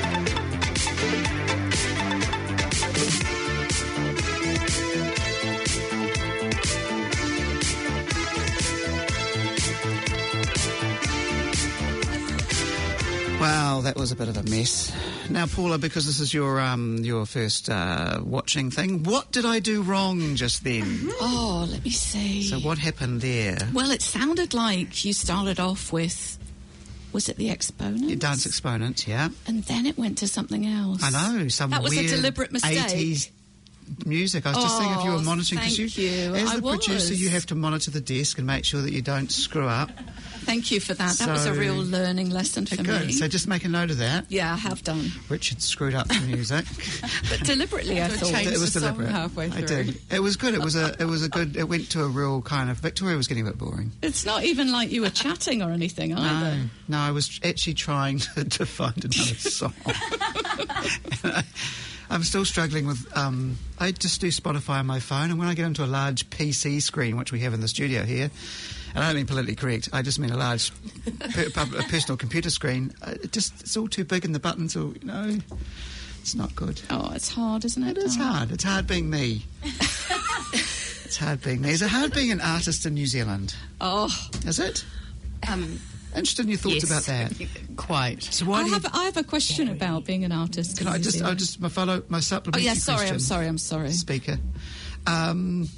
Wow, that was a bit of a mess. Now, Paula, because this is your um, your first uh, watching thing, what did I do wrong just then? Oh, let me see. So what happened there? Well, it sounded like you started off with, was it the Exponents? Your Dance Exponents, yeah. And then it went to something else. I know, some That was weird a deliberate mistake. eighties music. I was just thinking if you were Oh, monitoring, because thank you, you. as I the producer, was. you have to monitor the desk and make sure that you don't screw up. Thank you for that. That was a So- real learning lesson for Good. me. So just make a note of that. Yeah, I have done. Richard screwed up the music. But deliberately, I So thought. change It was the song deliberate. halfway I through. did. It was good. It was a. It was a good. It went to a real kind of. Victoria was getting a bit boring. It's not even like you were chatting or anything either. No, no. I was actually trying to, to find another song. I, I'm still struggling with. Um, I just do Spotify on my phone, and when I get into a large P C screen, which we have in the studio here, and I don't mean politically correct, I just mean a large per, pub, a personal computer screen. uh, It just it's all too big, and the buttons all you know. It's not good. Oh, it's hard, isn't it? It is Oh. hard. It's hard being me. It's hard being me. Is it hard being an artist in New Zealand? Oh, Is it? um, Interested in your thoughts Yes. about that. Quite. So why I do you, have I have a question about being an artist. can in I New just, I Zealand. just my fellow my Oh supplementary yeah, sorry, question, I'm sorry, I'm sorry. speaker. Um,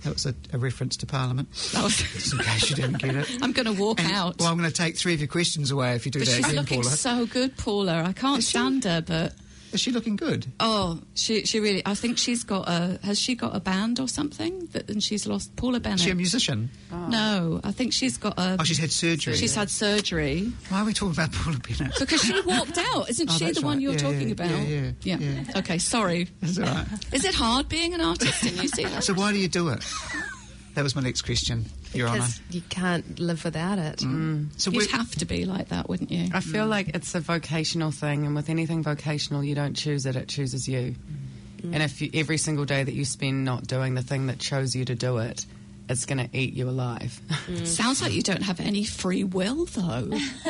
That was a, a reference to Parliament. That was Just in case you didn't get it. I'm going to walk And- out. Well, I'm going to take three of your questions away if you do but that she's again, looking Paula. so good, Paula. I can't Is she? stand her, but Is she looking good? oh, she she really. I think she's got a. Has she got a band or something? That and she's lost Paula Bennett. Is she a musician? No, I think she's got a. Oh, she's had surgery. She's had surgery Why are we talking about Paula Bennett? because she walked out. Isn't Oh, she that's the one right. you're Yeah, talking yeah, about? yeah, yeah, yeah. Okay, sorry. That's all right. Is it hard being an artist in New Zealand? So why do you do it? That was my next question, Your Honour. Because you can't live without it. So You'd we- have to be like that, wouldn't you? I feel like it's a vocational thing, and with anything vocational, you don't choose it, it chooses you. And if you, every single day that you spend not doing the thing that chose you to do it, it's going to eat you alive. Sounds like you don't have any free will, though.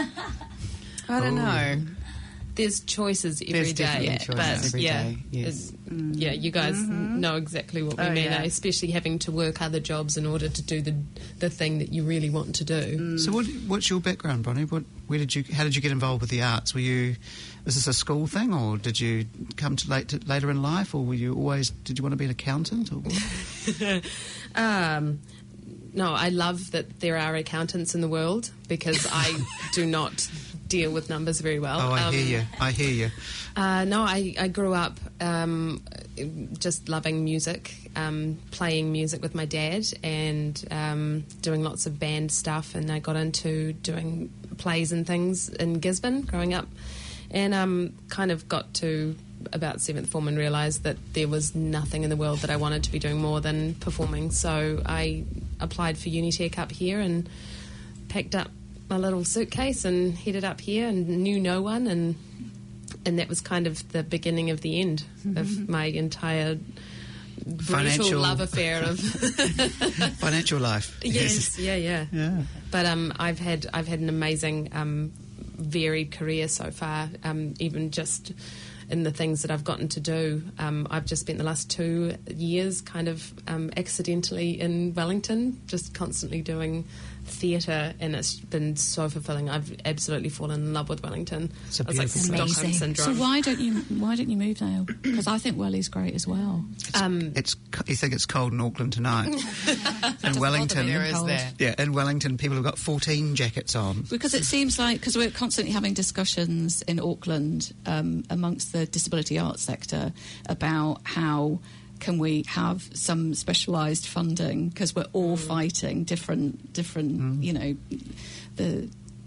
I don't know. There's choices every There's day, definitely choices but every yeah, day, yes. it's- yeah, you guys know exactly what we Oh, mean, yeah. eh? Especially having to work other jobs in order to do the the thing that you really want to do. So what, what's your background, Bonnie? What, where did you? How did you get involved with the arts? Were you? Was this a school thing, or did you come to, late, to later in life, or were you always? Did you want to be an accountant, or what? Um, no, I love that there are accountants in the world because I do not deal with numbers very well. Oh, I Um, hear you. I hear you. Uh, no, I, I grew up um, just loving music, um, playing music with my dad, and um, doing lots of band stuff. And I got into doing plays and things in Gisborne growing up, and um, kind of got to about seventh form and realised that there was nothing in the world that I wanted to be doing more than performing. So I applied for Unitec up here and packed up my little suitcase and headed up here and knew no one, and and that was kind of the beginning of the end of my entire brutal Financial- love affair of Financial life. yes, yeah, yeah, Yeah. But um, I've had I've had an amazing, um, varied career so far. Um, even just in the things that I've gotten to do, um, I've just spent the last two years kind of um, accidentally in Wellington, just constantly doing theatre, and it's been so fulfilling. I've absolutely fallen in love with Wellington. It's a It's like beautiful place. Stockholm Amazing. So syndrome. why don't you why don't you move there? Because I think Welly's great as well. Um, It's. You think it's cold in Auckland tonight? In Wellington, There is cold. that. yeah, in Wellington, people have got fourteen jackets on. Because it seems like, because we're constantly having discussions in Auckland um, amongst the disability arts sector about how can we have some specialised funding, because we're all fighting different, different, you know, the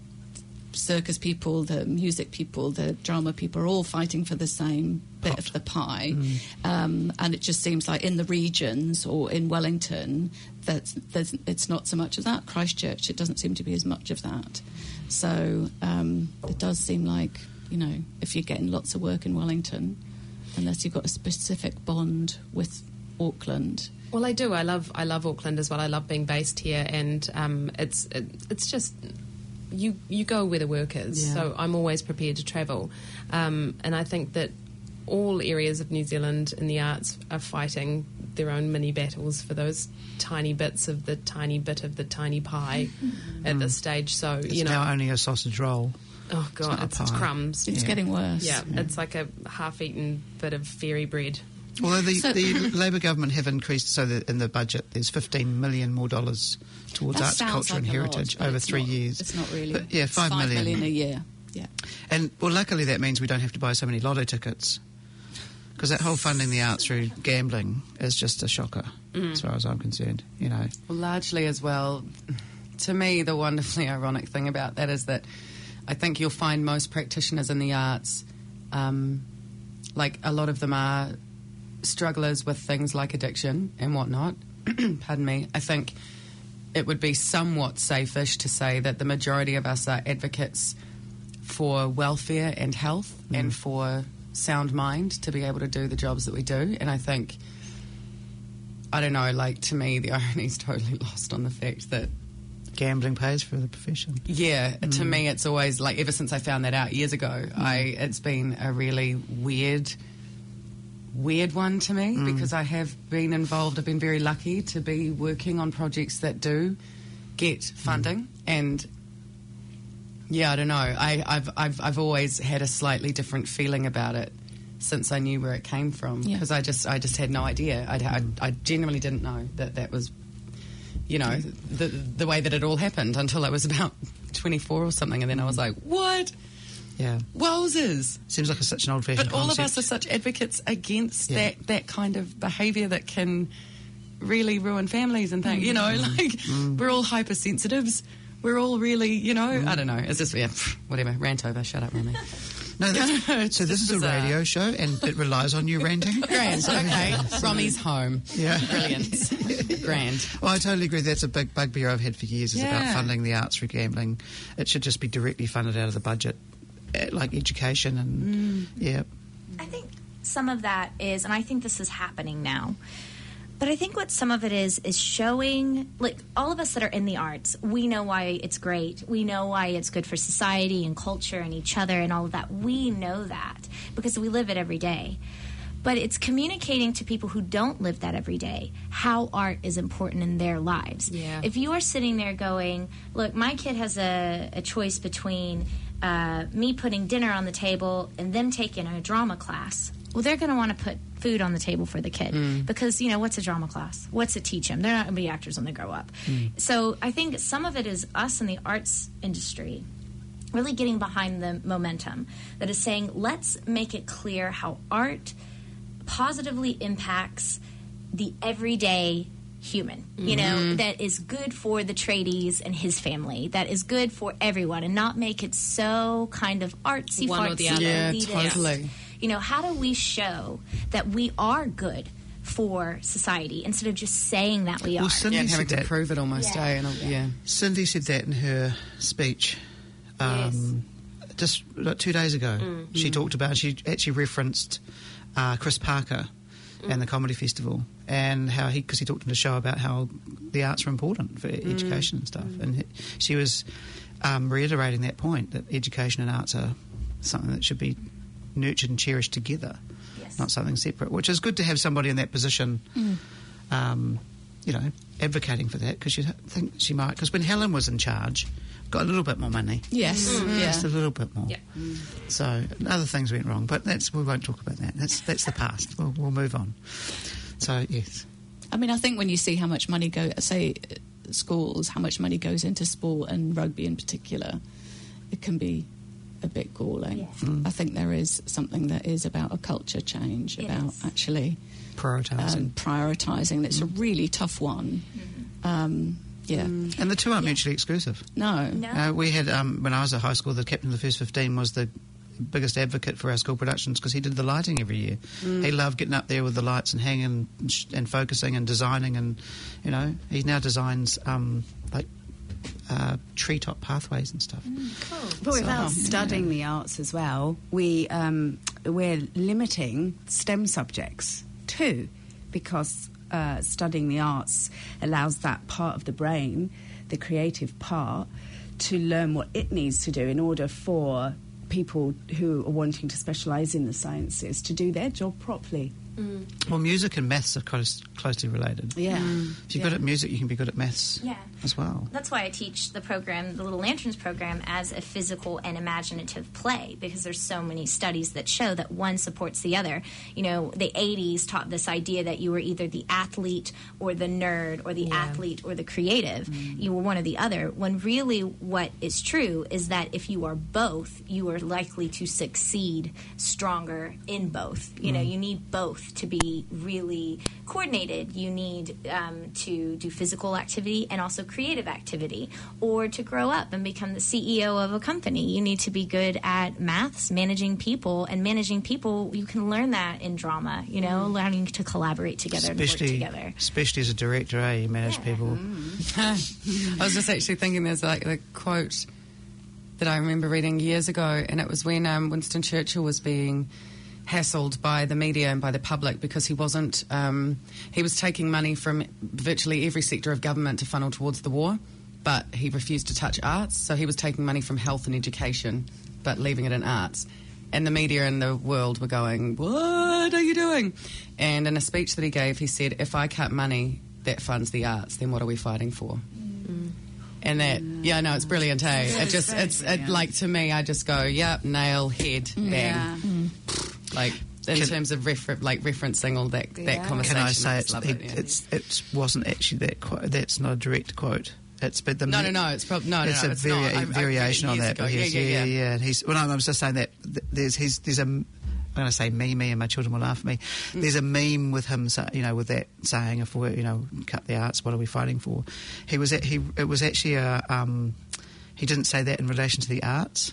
circus people, the music people, the drama people are all fighting for the same bit of the pie. Um, and it just seems like in the regions or in Wellington, that there's, it's not so much of that. Christchurch, it doesn't seem to be as much of that. So um, it does seem like, you know, if you're getting lots of work in Wellington, unless you've got a specific bond with Auckland. Well, I do. I love I love Auckland as well. I love being based here, and um, it's it, it's just you you go where the work is. Yeah. So I'm always prepared to travel, um, and I think that all areas of New Zealand in the arts are fighting their own mini battles for those tiny bits of the tiny bit of the tiny pie at this stage. So It's you know, now only a sausage roll. oh god, not a it's, it's pie. crumbs. It's Yeah. getting worse. Yeah, it's like a half-eaten bit of fairy bread. Although the, So- the Labor government have increased, so that in the budget there's fifteen million more dollars towards That arts, sounds culture, like and a lot, heritage but over it's three not- years. It's not really. But, yeah, It's five five million. million a year. Yeah. And well, luckily that means we don't have to buy so many lotto tickets, because that whole funding the arts through gambling is just a shocker, as far as I'm concerned. You know, Well, largely as well, to me, the wonderfully ironic thing about that is that I think you'll find most practitioners in the arts, um, like a lot of them are strugglers with things like addiction and whatnot. Pardon me. I think it would be somewhat safe-ish to say that the majority of us are advocates for welfare and health and for sound mind to be able to do the jobs that we do. And I think, I don't know, like, to me, the irony's totally lost on the fact that, gambling pays for the profession. yeah, to me, it's always, like, ever since I found that out years ago, I it's been a really weird, weird one to me, because I have been involved, I've been very lucky to be working on projects that do get funding, and yeah, I don't know, I, I've, I've, I've always had a slightly different feeling about it since I knew where it came from, Yeah. because I just I just had no idea. I'd, I I genuinely didn't know that that was, you know, the the way that it all happened until I was about twenty-four or something, and then I was like, what? Yeah. Wowzers! Seems like a, such an old-fashioned But all concept. of us are such advocates against Yeah. that that kind of behaviour that can really ruin families and things. You know, like we're all hypersensitives. We're all really, you know, I don't know. It's just yeah, pff, whatever. Rant over. Shut up, Romy. No, that's, It's so this just is a bizarre. radio show, and it relies on you ranting. Grand. Okay. Romy's home. Yeah. Brilliant. Grand. Well, I totally agree. That's a big bugbear I've had for years, is about Yeah. funding the arts through gambling. It should just be directly funded out of the budget, eh, like education and, yeah. I think some of that is, and I think this is happening now, but I think what some of it is, is showing, like, all of us that are in the arts, we know why it's great. We know why it's good for society and culture and each other and all of that. We know that because we live it every day. But it's communicating to people who don't live that every day how art is important in their lives. Yeah. If you are sitting there going, look, my kid has a, a choice between uh, me putting dinner on the table and them taking a drama class, well, they're going to want to put food on the table for the kid because, you know, what's a drama class? What's it teach them? They're not going to be actors when they grow up. So I think some of it is us in the arts industry really getting behind the momentum that is saying, let's make it clear how art positively impacts the everyday human, you know, that is good for the tradies and his family, that is good for everyone, and not make it so kind of artsy, One fartsy, or the other. Yeah, elitist. totally. You know, how do we show that we are good for society instead of just saying that we are? Well, Cindy Yeah, and said having to that. prove it almost, Yeah. eh? And, I'll- yeah. Cindy said that in her speech um, just like two days ago. She talked about, she actually referenced uh, Chris Parker and the Comedy Festival, and how he, because he talked in the show about how the arts are important for education and stuff. And he, she was um, reiterating that point, that education and arts are something that should be nurtured and cherished together, Yes. not something separate, which is good to have somebody in that position, um, you know, advocating for that, because you think she might, because when Helen was in charge, got a little bit more money. Yes. Yeah. Just a little bit more. Yeah. So other things went wrong, but that's we won't talk about that. That's that's the past. We'll, we'll move on. So yes, I mean, I think when you see how much money go, say, uh, schools, how much money goes into sport and rugby in particular, it can be a bit galling. Yeah. I think there is something that is about a culture change, It about is. actually prioritising. um, prioritising. That's a really tough one. Um, yeah. and the two aren't mutually exclusive. No. No. Uh, we had um, when I was at high school, the captain of the first fifteen was the biggest advocate for our school productions because he did the lighting every year. He loved getting up there with the lights and hanging and, sh- and focusing and designing, and you know he now designs um, like uh, treetop pathways and stuff. But without So- studying the arts as well, we um, we're limiting STEM subjects too, because uh, studying the arts allows that part of the brain, the creative part, to learn what it needs to do in order for people who are wanting to specialise in the sciences to do their job properly. Well, music and maths are close, closely related. Yeah. If you're good at music, you can be good at maths Yeah. as well. That's why I teach the program, the Little Lanterns program, as a physical and imaginative play, because there's so many studies that show that one supports the other. You know, the eighties taught this idea that you were either the athlete or the nerd or the athlete or the creative. You were one or the other, when really what is true is that if you are both, you are likely to succeed stronger in both. You know, you need both to be really coordinated. You need um, to do physical activity and also creative activity, or to grow up and become the C E O of a company. You need to be good at maths, managing people, and managing people, you can learn that in drama, you know, learning to collaborate together Especially, and work together. especially as a director, eh? You manage Yeah. people. I was just actually thinking there's like the quote that I remember reading years ago, and it was when um, Winston Churchill was being hassled by the media and by the public because he wasn't, um, he was taking money from virtually every sector of government to funnel towards the war, but he refused to touch arts, so he was taking money from health and education, but leaving it in arts. And the media and the world were going, what are you doing? And in a speech that he gave, he said, if I cut money that funds the arts, then what are we fighting for? And that, yeah, no, it's brilliant, hey? It just, it's, it, like, to me, I just go, yep, nail, head, bang. Yeah. Like, in Can- terms of refer- like referencing all that, that Yeah. conversation. Can I say I it's, love it, it, yeah. it's it wasn't actually that quote. That's not a direct quote. It's but the No, no, no, it's prob- no, no, it's no, a it's vari- not. I- I variation read it on years that. But ago. he's, Yeah, yeah, yeah. And he's well, no, I was just saying that th- there's he's there's a I'm going to say me, me, and my children will laugh at me. Mm. There's a meme with him, sa- you know, with that saying, "If we, you know, cut the arts, what are we fighting for?" He was at, he it was actually a um, he didn't say that in relation to the arts.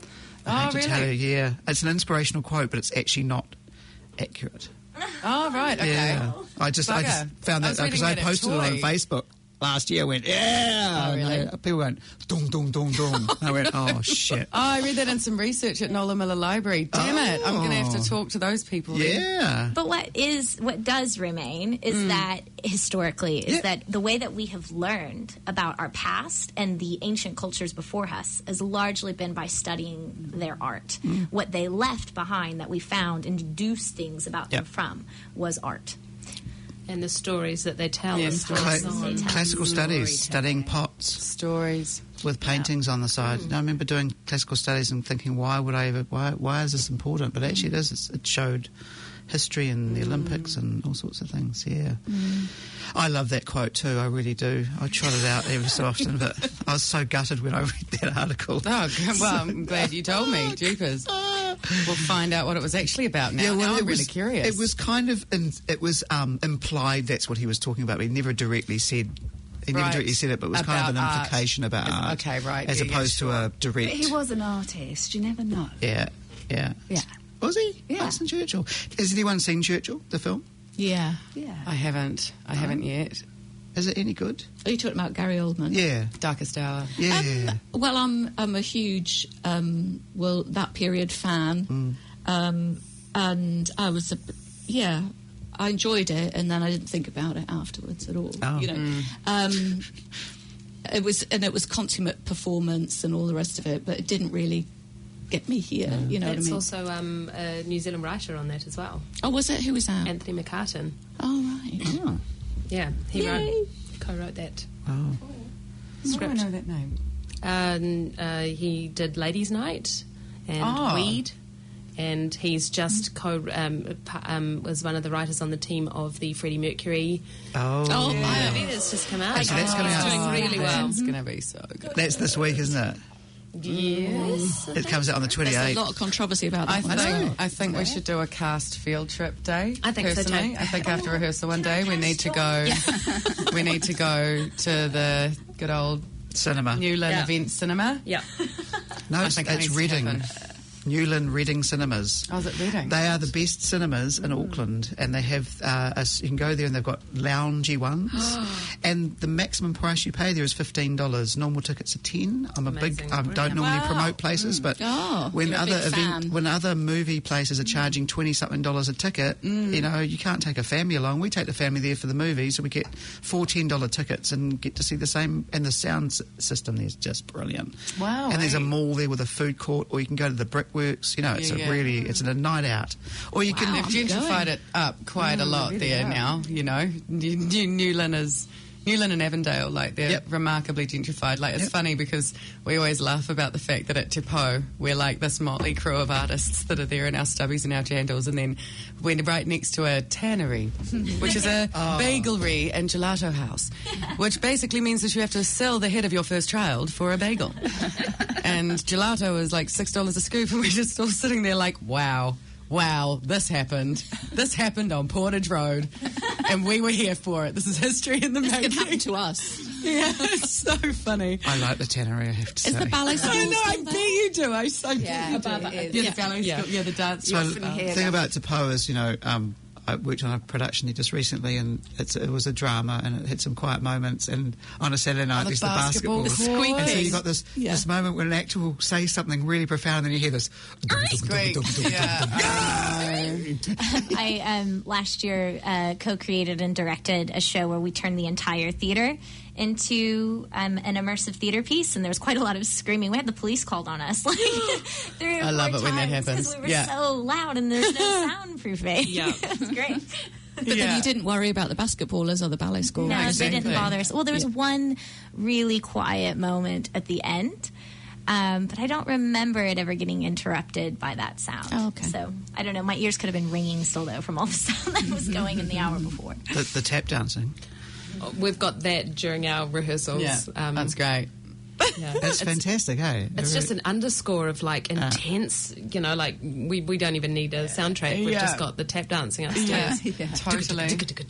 I Oh, hate to tell really? you, yeah, it's an inspirational quote, but it's actually not accurate. Oh, right, okay. Yeah, I just I just Bugger. found I that was because reading I that at posted it on Toy. Facebook last year. I went, yeah, Oh, really? And they- people went, dong, dong, dong, dong. I went, oh shit, Oh, I read that in some research at Nola Miller Library. Damn it, I'm going to have Oh. to talk to those people. then. yeah. But what is what does remain is that historically is Yeah. that the way that we have learned about our past and the ancient cultures before us has largely been by studying their art. What they left behind that we found and deduced things about them Yep. from was art. And the stories that they tell. Yeah, and stories. pass Cla- on. classical studies, studying pots Stories. with paintings on the side. I remember doing classical studies and thinking, why would I ever? Why? Why is this important? But actually, it is. It's, it showed history and the Olympics and all sorts of things. Yeah, I love that quote too. I really do. I trot it out every so often, but I was so gutted when I read that article. Oh, good. Well, I'm glad you told me. Jeepers. We'll find out what it was actually about now. now I'm it really was, curious. It was kind of, in, it was um, implied that's what he was talking about. But he never directly said, he never Right. directly said it, but it was kind of an About art. implication about Um, art. okay, right. As Yeah, yeah, opposed sure. to a But direct. he was an artist. You never know. Yeah, yeah. Yeah. Was he? Yeah. Winston Churchill. Has anyone seen Churchill, the film? Yeah. Yeah. I haven't. I haven't yet. Is it any good? Are you talking about Gary Oldman? Yeah, Darkest Hour. yeah. Um, well, I'm I'm a huge um, well that period fan, Mm. um, and I was a, yeah, I enjoyed it, and then I didn't think about it afterwards at all. Oh. You know, um, it was and it was consummate performance and all the rest of it, but it didn't really get me here. You know It's what I mean? also um, a New Zealand writer on that as well, Oh, was it? Who was that? Anthony McCartan. Oh, right. Oh, Yeah, he Yay. wrote, co-wrote that oh. Why do I script. know that name? And uh, he did Ladies' Night and Oh. Weed, and he's just co um, pa- um, was one of the writers on the team of the Freddie Mercury Oh, Oh, yeah. movie that's just come out. Actually, that's coming He's out. doing really well. It's going to be so good. That's this week, isn't it? Yes, It comes out on the There's a twenty-eighth. lot of controversy about I that one. think, I think we should do a cast field trip day. I think so personally. too. I think after rehearsal one day we need to go. We need to go to the good old Cinema. Newland Yeah. Event Cinema. yeah. No, I it's, think it it's needs to Reading. happen. Newland Reading Cinemas. Oh, is it Reading? They are the best cinemas in Auckland, and they have uh, a s you can go there and they've got loungy ones, and the maximum price you pay there is fifteen dollars. Normal tickets are ten. I'm a big. Amazing. I don't Brilliant. normally Wow. promote places, but Oh, when you're a other big event, fan. when other movie places are charging twenty something dollars a ticket, you know you can't take a family along. We take the family there for the movie, so we get four ten dollar tickets and get to see the same. And the sound s- system there's just brilliant. Wow, And there's a eh? mall there with a food court, or you can go to the Brickworks. You know, it's Yeah, a yeah. really it's a night out, or you can. Wow. They've I'm gentrified going. it up quite a lot really there have. now. You know, New, New, Newland is. Newland and Avondale, like they're Yep. remarkably gentrified. Like it's Yep. funny because we always laugh about the fact that at Te Po we're like this motley crew of artists that are there in our stubbies and our jandals, and then we're right next to a tannery, which is a bagelery and gelato house, which basically means that you have to sell the head of your first child for a bagel, and gelato is like six dollars a scoop, and we're just all sitting there like, wow. Wow, this happened. This happened on Portage Road, and we were here for it. This is history in the It making. happened to us. Yeah, it's so funny. I like the tannery. I have to Is say. the ballet school I know, I still bet there? you do. I so Yeah, bet you do. it is. Yeah, Yeah. the ballet Yeah. school, yeah, the dance. So school. the hear thing that. about Te Po is, you know, um, I worked on a production there just recently, and it's, it was a drama, and it had some quiet moments. And on a Saturday night, Oh, the there's the basketball basketball, court. and so you got this Yeah. this moment when an actor will say something really profound, and then you hear this. Squeak. Yeah. I um, last year uh, co-created and directed a show where we turned the entire theater into um, an immersive theater piece, and there was quite a lot of screaming. We had the police called on us. Like, three or I love four it when that times 'cause happens. We were Yeah. so loud, and there's no soundproofing. Yeah. It was great. But then Yeah. you didn't worry about the basketballers or the ballet school. No, Exactly. they didn't bother us. Well, there was one really quiet moment at the end. Um, but I don't remember it ever getting interrupted by that sound. Oh, okay. So I don't know. My ears could have been ringing still, though, from all the sound that was going in the hour before. The, the tap dancing. We've got that during our rehearsals. Yeah, Um, that's great. yeah. That's fantastic, hey? It's just an underscore of like intense, you know, like we, we don't even need a soundtrack. We've Yeah. just got the tap dancing upstairs. Yeah, totally.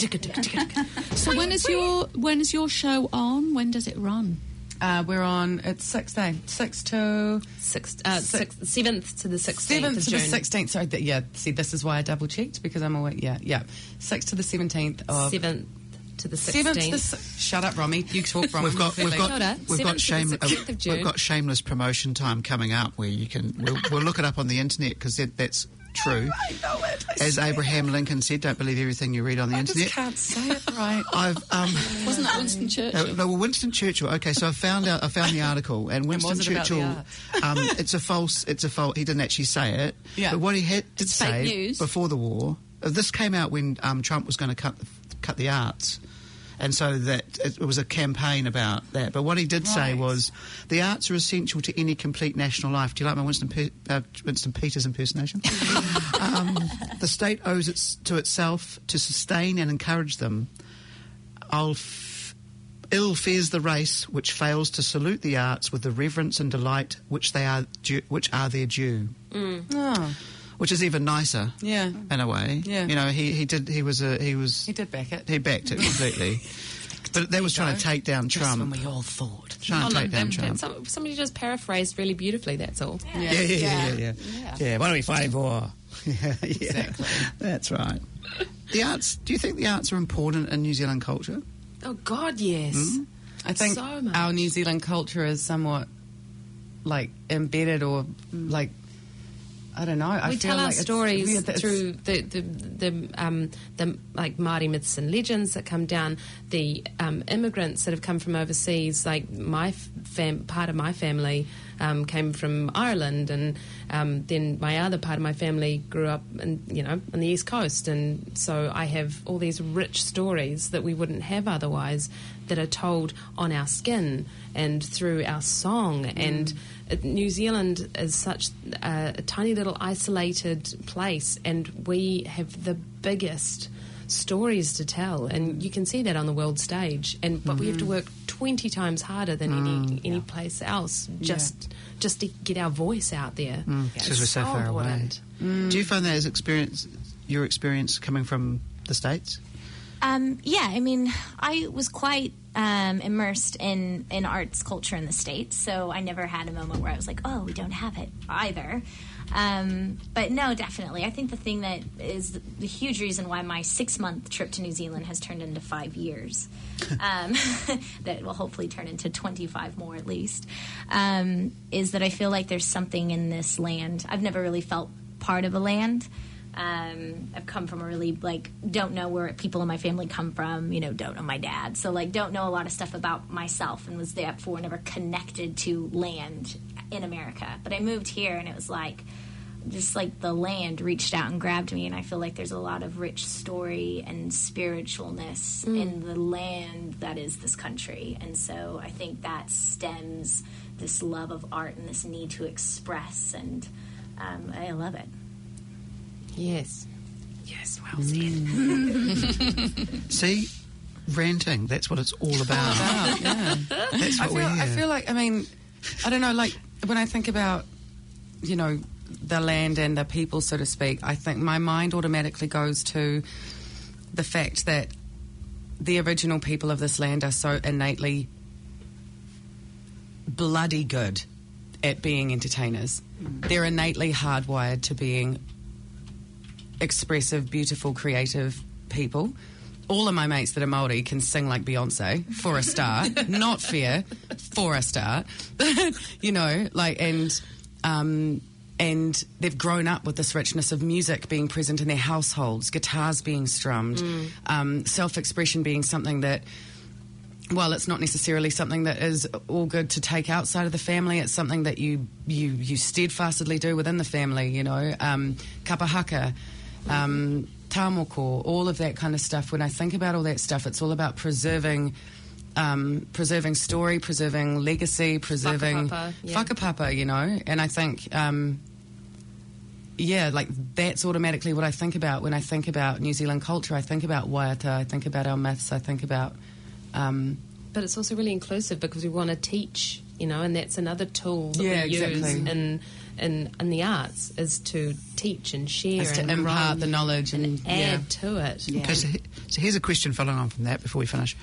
So when is your when is your show on? When does it run? Uh, we're on, it's six day, six to Six, uh, six, seventh to the sixteenth seventh of to June. the sixteenth. Sorry, th- yeah. See, this is why I double checked because I'm away. Yeah, yeah. Sixth to the seventeenth of Seventh to the seventh. To the, sixteenth. si- shut up, Romy. You talk, Romy. We've got, we've Kia ora. got, we've got, seventh to the shame, uh, sixteenth of June. we've got shameless promotion time coming up where you can. We'll, we'll look it up on the internet because that, that's true. I know it. I As swear. Abraham Lincoln said, "Don't believe everything you read on the I internet." just can't say it right. I've um, Wasn't that Winston Churchill? no, no, well, Winston Churchill. Okay, so I found out. I found the article, and Winston was it about the Churchill. Um, it's a false. It's a false. He didn't actually say it. Yeah. But what he had, did It's fake say news. before the war. uh, This came out when um, Trump was going to cut the, cut the arts. And so that it was a campaign about that. But what he did say Right. was, the arts are essential to any complete national life. Do you like my Winston, Pe- uh, Winston Peters impersonation? um, the state owes it to itself to sustain and encourage them. I'll f- ill fears the race which fails to salute the arts with the reverence and delight which they are due, which are their due. Oh, Which is even nicer, yeah. in a way. Yeah. You know, he, he did. He was a he was He did back it. he backed it completely. But that was trying to take down Just when Trump. we all thought. Trying to Oh, take look, down that- Trump. some- somebody just paraphrased really beautifully, that's all. Yeah, yeah, yeah, yeah, yeah. Yeah, what are we fighting for? Yeah, yeah. Exactly. That's right. The arts. Do you think the arts are important in New Zealand culture? Oh, God, yes. Hmm? I think So much. our New Zealand culture is somewhat like embedded or like I don't know. I we feel tell our like it's stories weird that it's- through the the the, um, the like Māori myths and legends that come down. The um, immigrants that have come from overseas, like my fam- part of my family um, came from Ireland, and um, then my other part of my family grew up, in, you know, on the East Coast, and so I have all these rich stories that we wouldn't have otherwise, that are told on our skin and through our song. And uh, New Zealand is such a, a tiny little isolated place, and we have the biggest stories to tell, and you can see that on the world stage. And but we have to work twenty times harder than any any place else just just to get our voice out there. Because we're so far away. important. Do you find that as experience, your experience coming from the States? Um, yeah, I mean, I was quite um, immersed in, in arts culture in the States, so I never had a moment where I was like, oh, we don't have it either. Um, but no, definitely. I think the thing that is the huge reason why my six-month trip to New Zealand has turned into five years, um, that will hopefully turn into twenty-five more at least, um, is that I feel like there's something in this land. I've never really felt part of a land. Um, I've come from a really, like, don't know where people in my family come from, you know, don't know my dad. So, like, don't know a lot of stuff about myself and was therefore never connected to land in America. But I moved here and it was like, just like the land reached out and grabbed me. And I feel like there's a lot of rich story and spiritualness mm. in the land that is this country. And so I think that stems this love of art and this need to express. And um, I love it. Yes. Yes, well said. Mm. See, ranting, that's what it's all about. Wow, yeah. That's I what feel, we're here. I feel like, I mean, I don't know, like, when I think about, you know, the land and the people, so to speak, I think my mind automatically goes to the fact that the original people of this land are so innately bloody good at being entertainers. Mm. They're innately hardwired to being expressive, beautiful, creative people. All of my mates that are Māori can sing like Beyonce for a star. Not fair, for a star. You know, like, and um, and they've grown up with this richness of music being present in their households, guitars being strummed, mm. um, self-expression being something that, well, it's not necessarily something that is all good to take outside of the family. It's something that you you, you steadfastly do within the family, you know. Um, kapa haka, um, tā moko, all of that kind of stuff. When I think about all that stuff, it's all about preserving um, preserving story, preserving legacy, preserving Whakapapa, yeah. whakapapa, you know. And I think, um, yeah, like that's automatically what I think about when I think about New Zealand culture. I think about waiata, I think about our myths, I think about... Um, But it's also really inclusive because we want to teach, you know, and that's another tool that Yeah, we use exactly. in, in in the arts is to teach and share is to and impart grow the knowledge and, and add yeah. to it. Okay, so, he- so here's a question following on from that before we finish.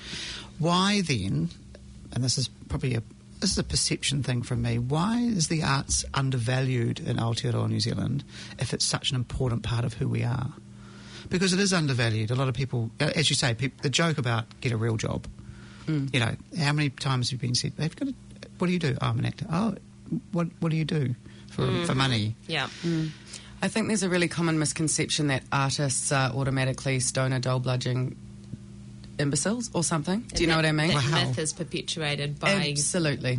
Why then, and this is probably a this is a perception thing from me, why is the arts undervalued in Aotearoa New Zealand if it's such an important part of who we are? Because it is undervalued. A lot of people, as you say, peop the joke about get a real job. Mm. You know, how many times have you been said, "They've got a, what do you do?" Oh, I'm an actor. Oh, what what do you do for Mm-hmm. for money? Yeah. Mm. I think there's a really common misconception that artists are automatically stoner, dole-bludging imbeciles or something. Do you know what I mean? That Wow. myth is perpetuated by Absolutely.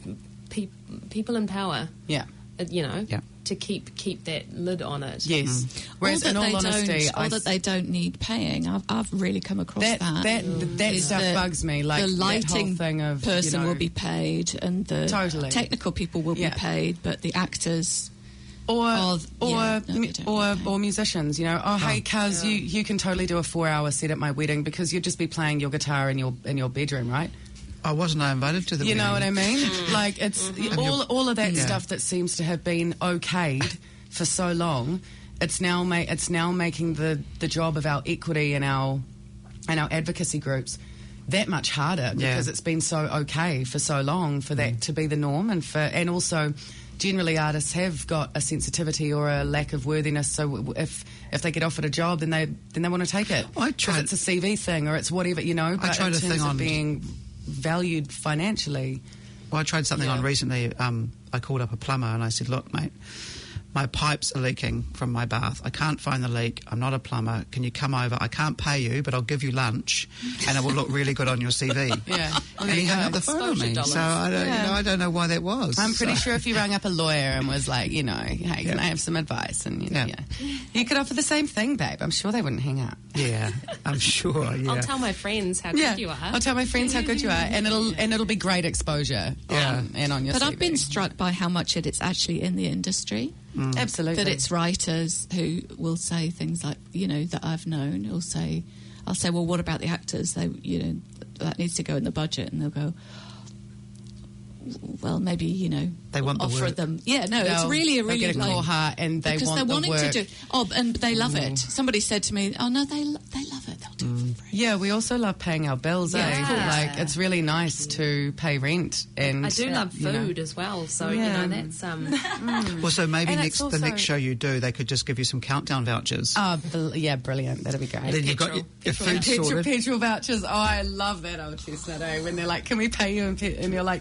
pe- people in power, Yeah. uh, you know, Yeah. to keep keep that lid on it. Yes. Whereas, or in that all they honesty, don't, I or that they don't need paying. I've, I've really come across that that. that that Is stuff that bugs me. Like the that whole lighting thing of person you know, will be paid, and the Totally. technical people will Yeah. be paid, but the actors. or Or- or yeah, no, mu- they don't or, pay. or musicians. You know, oh hey, cuz you you can totally do a four-hour set at my wedding because you'd just be playing your guitar in your in your bedroom, right? I wasn't I invited to the You know what I wedding? mean? Like it's all all of that Yeah. stuff that seems to have been okayed for so long. It's now ma- it's now making the, the job of our equity and our and our advocacy groups that much harder Yeah. because it's been so okay for so long for that to be the norm, and for and also generally artists have got a sensitivity or a lack of worthiness. So w- if if they get offered a job, then they then they want to take it. I 'Cause tried- it's a C V thing or it's whatever, you know. But tried in a terms thing of on- being valued financially. Well, I tried something Yeah. on recently. Um, I called up a plumber and I said, "Look, mate, my pipes are leaking from my bath. I can't find the leak. I'm not a plumber. Can you come over? I can't pay you, but I'll give you lunch, and it will look really good on your C V." Yeah. Well, And there he you hung go. up the phone on Exposure me. dollars. So I don't, Yeah. you know, I don't know why that was. I'm pretty So- sure if you rang up a lawyer and was like, you know, hey, can Yeah. I have some advice? And you know, Yeah. yeah. you could offer the same thing, babe. I'm sure they wouldn't hang up. Yeah, I'm sure. Yeah. I'll tell my friends how good Yeah, you are. I'll tell my friends how good you are, and it'll and it'll be great exposure. Yeah. um, and on your. But C V. I've been struck by how much it is actually in the industry. absolutely That it's writers who will say things like, you know, that I've known. Will say, I'll say, well, what about the actors? They, you know, that needs to go in the budget, and they'll go, well, maybe, you know, They want the offer work. them. Yeah, no, it's They'll- really a they'll really get a like, core heart and they because want they're the wanting work. to do. Oh, and they love it. Somebody said to me, "Oh no, they lo- they love it. They'll do it for free." Yeah, we also love paying our bills. Yeah, eh? of course. Like it's really nice to pay rent, and I do love you know. food as well, so Yeah. you know that's um. Well, so maybe And next it's the also- next show you do, they could just give you some countdown vouchers. Oh, bl- yeah, brilliant. That'd be great. then you've got your, your Petrol. food Petrol, sorted. petrol vouchers. Oh, I love that old chestnut, eh? When they're like, can we pay you? And, pe- and you're like,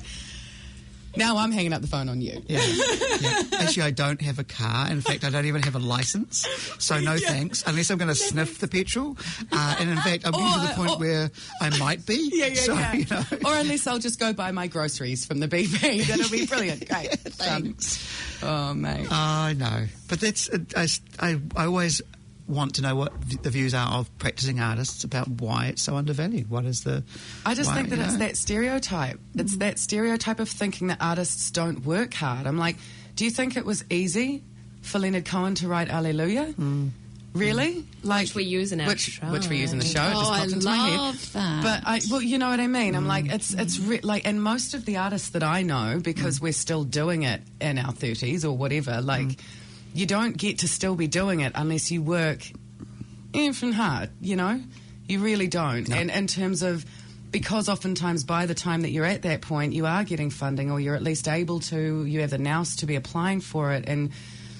now I'm hanging up the phone on you. Yeah. yeah. Actually, I don't have a car. In fact, I don't even have a license. So no thanks, unless I'm going to sniff the petrol. Uh, and in fact, I'm getting to the Or- point or- where I might be. Yeah, yeah, so, yeah. You know. Or unless I'll just go buy my groceries from the B P. That'll be brilliant. Great. Done. Thanks. Oh, mate. I know. But that's, uh, I, I, I always want to know what v- the views are of practicing artists about why it's so undervalued. What is the... I just why, think that you it's know? that stereotype. It's that stereotype of thinking that artists don't work hard. I'm like, do you think it was easy for Leonard Cohen to write Alleluia? Really? Like Which we use in our which, show. Which we use in the show. It just Oh, I popped into my head. love that. But I, well, you know what I mean. I'm like, it's it's re- like, and most of the artists that I know, because we're still doing it in our thirties or whatever, like, you don't get to still be doing it unless you work effing hard. You know, you really don't. And in terms of, because oftentimes by the time that you're at that point, you are getting funding, or you're at least able to. You have the nous to be applying for it, and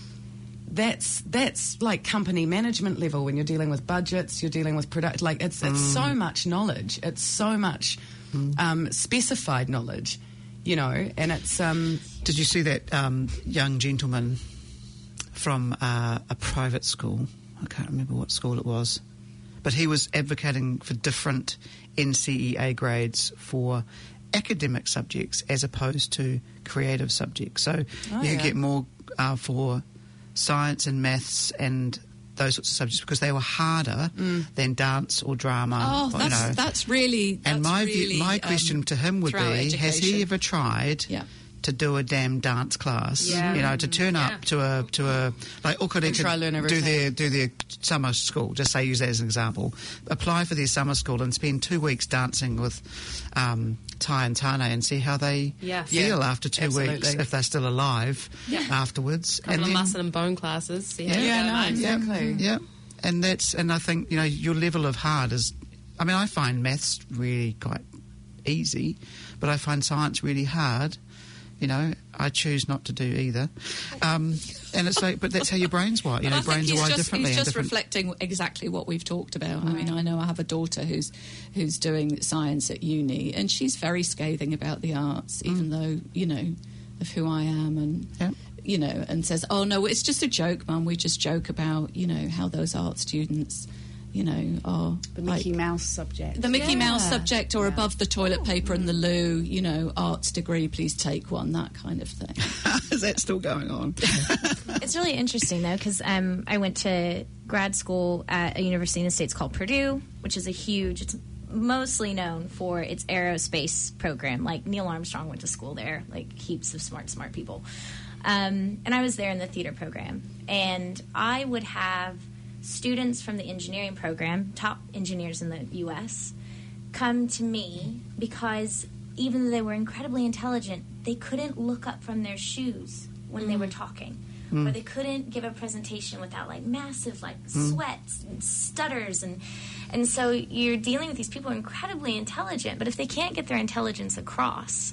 that's that's like company management level when you're dealing with budgets, you're dealing with product. Like it's it's so much knowledge, it's so much um, specified knowledge, you know. And it's um, Did you see that um, young gentleman from uh, a private school? I can't remember what school it was. But he was advocating for different N C E A grades for academic subjects as opposed to creative subjects. So Oh, you yeah. could get more uh, for science and maths and those sorts of subjects because they were harder Mm. than dance or drama. Oh, or, that's you know. that's really. That's And my really, view, my um, question to him would be: throughout has he education. ever tried Yeah. to do a damn dance class? Yeah. You know, to turn Yeah. up to a to a like Auckland And try could learn do everything. their do their summer school. Just say use that as an example. Apply for their summer school and spend two weeks dancing with um, Tai and Tane and see how they Yeah. feel Yeah, after two absolutely. weeks if they're still alive Yeah. afterwards. couple of muscle and bone classes. See how Yeah. you Yeah, go, no, mate. exactly. Yeah, and that's and I think you know your level of hard is. I mean, I find maths really quite easy, but I find science really hard. You know, I choose not to do either, um, and it's like, but that's how your brain's wired. You know, I think brains are he's wired just, differently. He's and just different- reflecting exactly what we've talked about. I mean, I know I have a daughter who's who's doing science at uni, and she's very scathing about the arts, even though you know of who I am, and Yeah. you know, and says, "Oh no, it's just a joke, Mum. We just joke about you know how those art students." You know, are The like, Mickey Mouse subject. the Mickey Yeah. Mouse subject, or Yeah. above the toilet paper in the loo. You know, arts degree, please take one. That kind of thing. Is that still going on? It's really interesting though because um, I went to grad school at a university in the States called Purdue, which is a huge. It's mostly known for its aerospace program. Like Neil Armstrong went to school there. Like heaps of smart, smart people. Um, and I was there in the theater program, and I would have students from the engineering program, top engineers in the U S, come to me because even though they were incredibly intelligent, they couldn't look up from their shoes when they were talking. Or they couldn't give a presentation without like massive like sweats and stutters and and so you're dealing with these people who are incredibly intelligent, but if they can't get their intelligence across,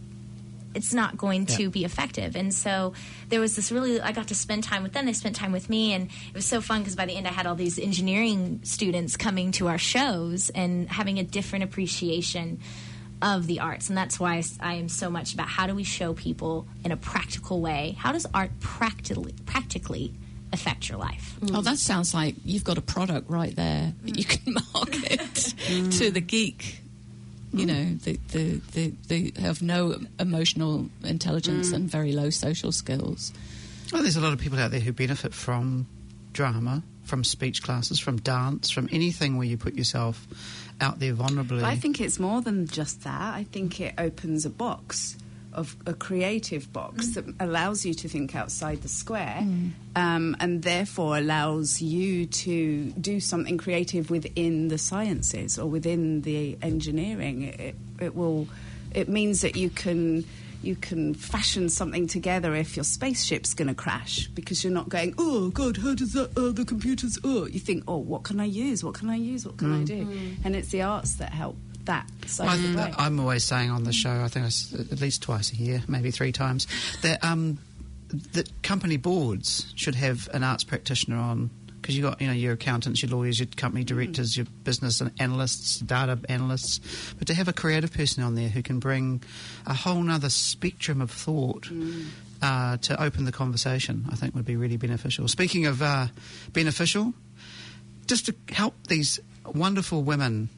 it's not going to Yeah. be effective. And so there was this really, I got to spend time with them. They spent time with me, and it was so fun because by the end I had all these engineering students coming to our shows and having a different appreciation of the arts. And that's why I am so much about how do we show people in a practical way, how does art practically practically affect your life? Oh, that sounds like you've got a product right there that you can market to the geek. You know, the, the, the, the have no emotional intelligence and very low social skills. Well, there's a lot of people out there who benefit from drama, from speech classes, from dance, from anything where you put yourself out there vulnerably. But I think it's more than just that. I think it opens a box, of a creative box that allows you to think outside the square, um, and therefore allows you to do something creative within the sciences or within the engineering. It, it, it will. It means that you can. You can fashion something together if your spaceship's going to crash, because you're not going, oh, God, how does that, uh, the computers, oh. You think, oh, what can I use? What can I use? What can I do? And it's the arts that help that side Well, I of the th- way. I'm always saying on the show, I think I s at least twice a year, maybe three times, that um, that company boards should have an arts practitioner on. Because you got, you know, your accountants, your lawyers, your company directors, your business analysts, data analysts, but to have a creative person on there who can bring a whole nother spectrum of thought uh, to open the conversation, I think would be really beneficial. Speaking of uh, beneficial, just to help these wonderful women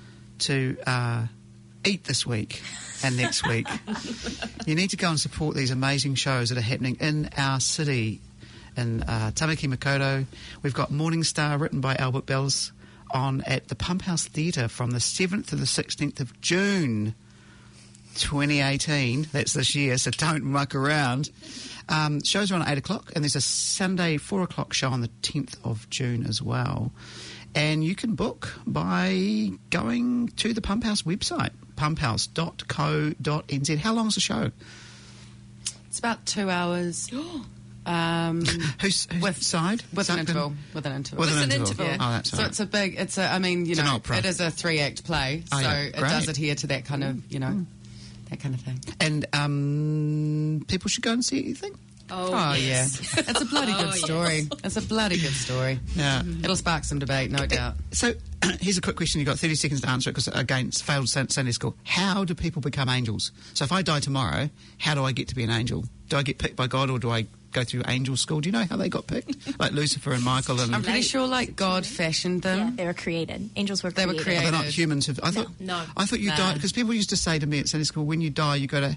to uh, eat this week and next week, you need to go and support these amazing shows that are happening in our city. In uh, Tamaki Makaurau, we've got Morning Star, written by Albert Bells, on at the Pump House Theatre from the seventh to the sixteenth of June twenty eighteen. That's this year, so don't muck around. Um, shows are on at eight o'clock, and there's a Sunday four o'clock show on the tenth of June as well. And you can book by going to the Pump House website, pump house dot co dot n z. How long's the show? It's about two hours. Um, Whose, whose With- side? with an Something- interval. With an interval. With an With an interval. interval. Oh, that's so all right. it's a big. It's a. I mean, you It's an know, opera. it is a three-act play, Oh, so yeah. it Great. does adhere to that kind of, you know, that kind of thing. And um, people should go and see it, you think? Oh, Oh yes. yeah, it's a bloody Oh, good yes. story. It's a bloody good story. Yeah. It'll spark some debate, no doubt. So here's a quick question. You've got thirty seconds to answer it because, again, it's failed Sun- Sunday school. How do people become angels? So if I die tomorrow, how do I get to be an angel? Do I get picked by God, or do I go through angel school? Do you know how they got picked? Like Lucifer and Michael and... I'm pretty sure, like, God fashioned Yeah, them. they were created. Angels were They were created. Oh, they're not created. humans. Who, I thought, No. I thought you No. died because people used to say to me at Sunday school, when you die, you go to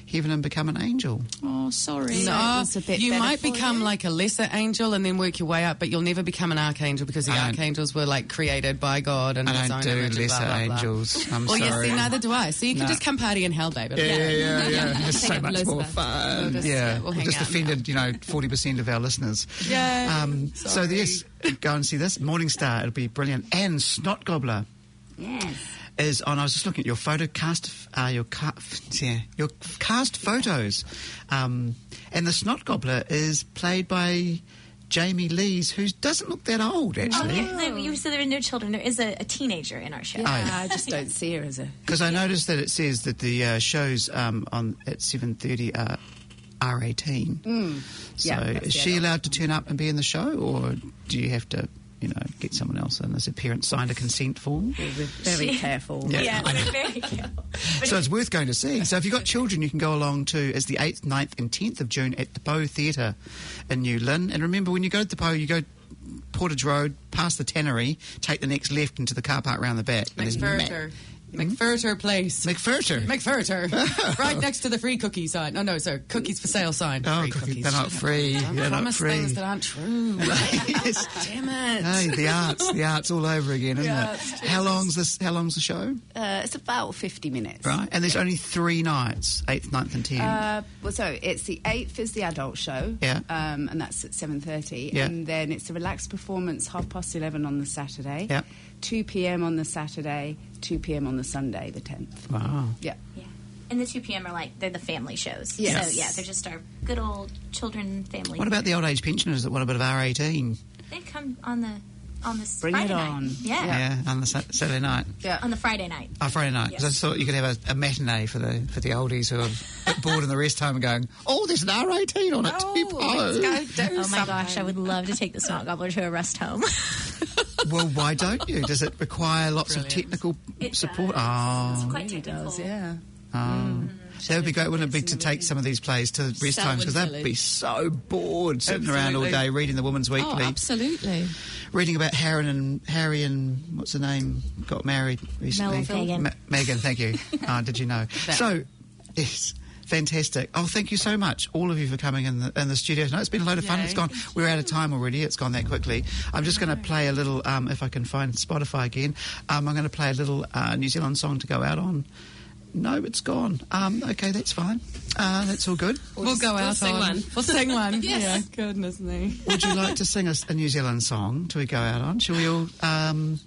heaven and become an angel. Oh, sorry. No, was a bit you better might for become you. like a lesser angel and then work your way up, but you'll never become an archangel because the I don't- archangels were like created by God and I his don't own do image and lesser blah, blah, blah. angels. I'm Well, yes, sorry. see, neither do I. So you can No. just come party in hell, baby. Yeah, yeah, yeah, yeah. It's so Take up much more Elizabeth. fun. We'll just- yeah, yeah, we'll we hang just out offended, you know, forty percent of our listeners. Yeah. Um, so sorry. yes, go and see this Morning Star. It'll be brilliant. And Snot Gobbler Yes. is on. I was just looking at your photo cast, uh, your ca- yeah, your cast photos, um, and the Snot Gobbler is played by Jamie Lees, who doesn't look that old Oh, actually. yeah, you said there are no children. There is a, a teenager in our show. Yeah, I just don't see her as a. Because I noticed that it says that the uh, shows um, on at seven thirty are R eighteen. Mm. So Yeah, that's is the she adult. allowed to turn up and be in the show, or do you have to, you know, get someone else in? Has the parent signed a consent form? We're very careful. Yeah. Yeah, I know. we're very careful. But So it's worth going to see. So if you've got children, you can go along to, it's the eighth, ninth and tenth of June at the Bow Theatre in New Lynn. And remember, when you go to the Bow, you go Portage Road, past the tannery, take the next left into the car park round the back. and there's McFurter. McFurter Place. Ma- McFurter. McFurter. Right next to the free cookie sign. No, no, sorry. Cookies for sale sign. Oh, free cookies, they're not free. Don't They're not promise free. things that aren't true. Yes. Damn it. Hey, the arts, the arts all over again, isn't Yeah, it? it's How long's this? How long's the show? Uh, it's about fifty minutes. Right, and there's only three nights: eighth, ninth, and tenth. Uh, well, so it's the eighth is the adult show, Yeah. um, and that's at seven thirty, Yeah. and then it's a relaxed performance half past eleven on the Saturday, Yeah. two p.m. on the Saturday, two p.m. on the Sunday, the tenth. Wow. Yeah, yeah. And the two p.m. are like, they're the family shows. Yes. So, yeah, they're just our good old children family. What about the old age pensioners that want a bit of R eighteen? They come on the on this Bring Friday it night. on. Yeah. Yeah, on the Sa- Saturday night. yeah. On the Friday night. Oh, Friday night. Because I just thought you could have a, a matinee for the for the oldies who are a bit bored in the rest time and going, oh, there's an R eighteen on it. Oh, Two let's go do Oh my gosh, I would love to take the Snot Gobbler to a rest home. Well, why don't you? Does it require lots Brilliant. of technical It support? does. Oh, It's quite Really technical. does, yeah. oh. That would be great, wouldn't it be, to take some of these plays to rest Selwyn homes? Because they'd Village. be so bored sitting around all Absolutely. day reading the Woman's Oh, Weekly. absolutely. Reading about Harry and Harry and what's her name got married recently. Melville. Meghan. Ma- Megan, thank you. uh, did you know? So, yes, fantastic. Oh, thank you so much, all of you, for coming in the, in the studio tonight. It's been a load of fun. Yay. It's gone. We're out of time already. It's gone that quickly. I'm just going to play a little. Um, if I can find Spotify again, um, I'm going to play a little uh, New Zealand song to go out on. No, it's gone. Um, okay, that's fine. Uh, that's all good. We'll go we'll out sing on. one. We'll sing one. Yes. Yeah, goodness me. Would you like to sing us a New Zealand song to go out on? Shall we all? Um,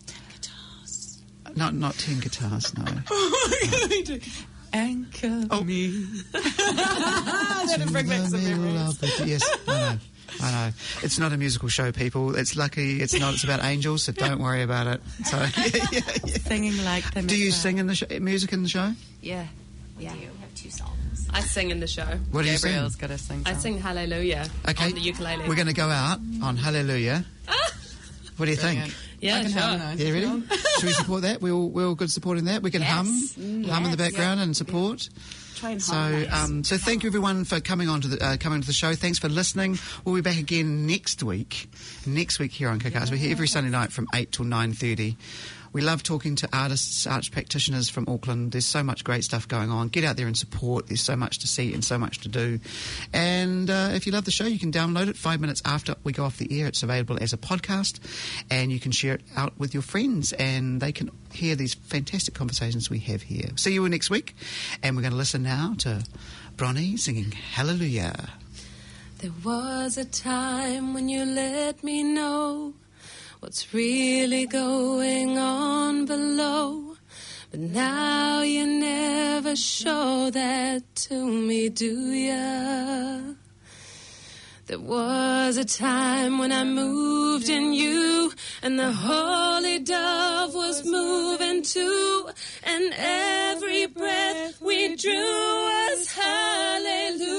Not not ten guitars, no. Anchor Oh. me. That'll bring back In some the middle memories. of the- yes, I know. I know. It's not a musical show, people. It's lucky it's not. It's about angels, so don't worry about it. So, yeah, yeah, yeah. Singing like them. Do you as well. sing in the sh- music in the show? Yeah. Yeah. We have two songs. I sing in the show. What do you sing? Gabriel's got to sing. I some. sing Hallelujah Okay, on the ukulele. we're going to go out on Hallelujah. What do you Brilliant. think? Yeah, I can sure. harmonise. Yeah, ready? Should we support that? We all we're all good supporting that. We can hum, hum in the background and support. Try and So, harmonise. um, so thank you everyone for coming on to the uh, coming to the show. Thanks for listening. We'll be back again next week. Next week here on Kick-Ass. We're here every Sunday night from eight till nine thirty. We love talking to artists, arts practitioners from Auckland. There's so much great stuff going on. Get out there and support. There's so much to see and so much to do. And uh, if you love the show, you can download it five minutes after we go off the air. It's available as a podcast, and you can share it out with your friends, and they can hear these fantastic conversations we have here. See you next week, and we're going to listen now to Bronnie singing Hallelujah. There was a time when you let me know what's really going on below, but now you never show that to me, do ya? There was a time when I moved in you, and the holy dove was moving too, and every breath we drew was hallelujah.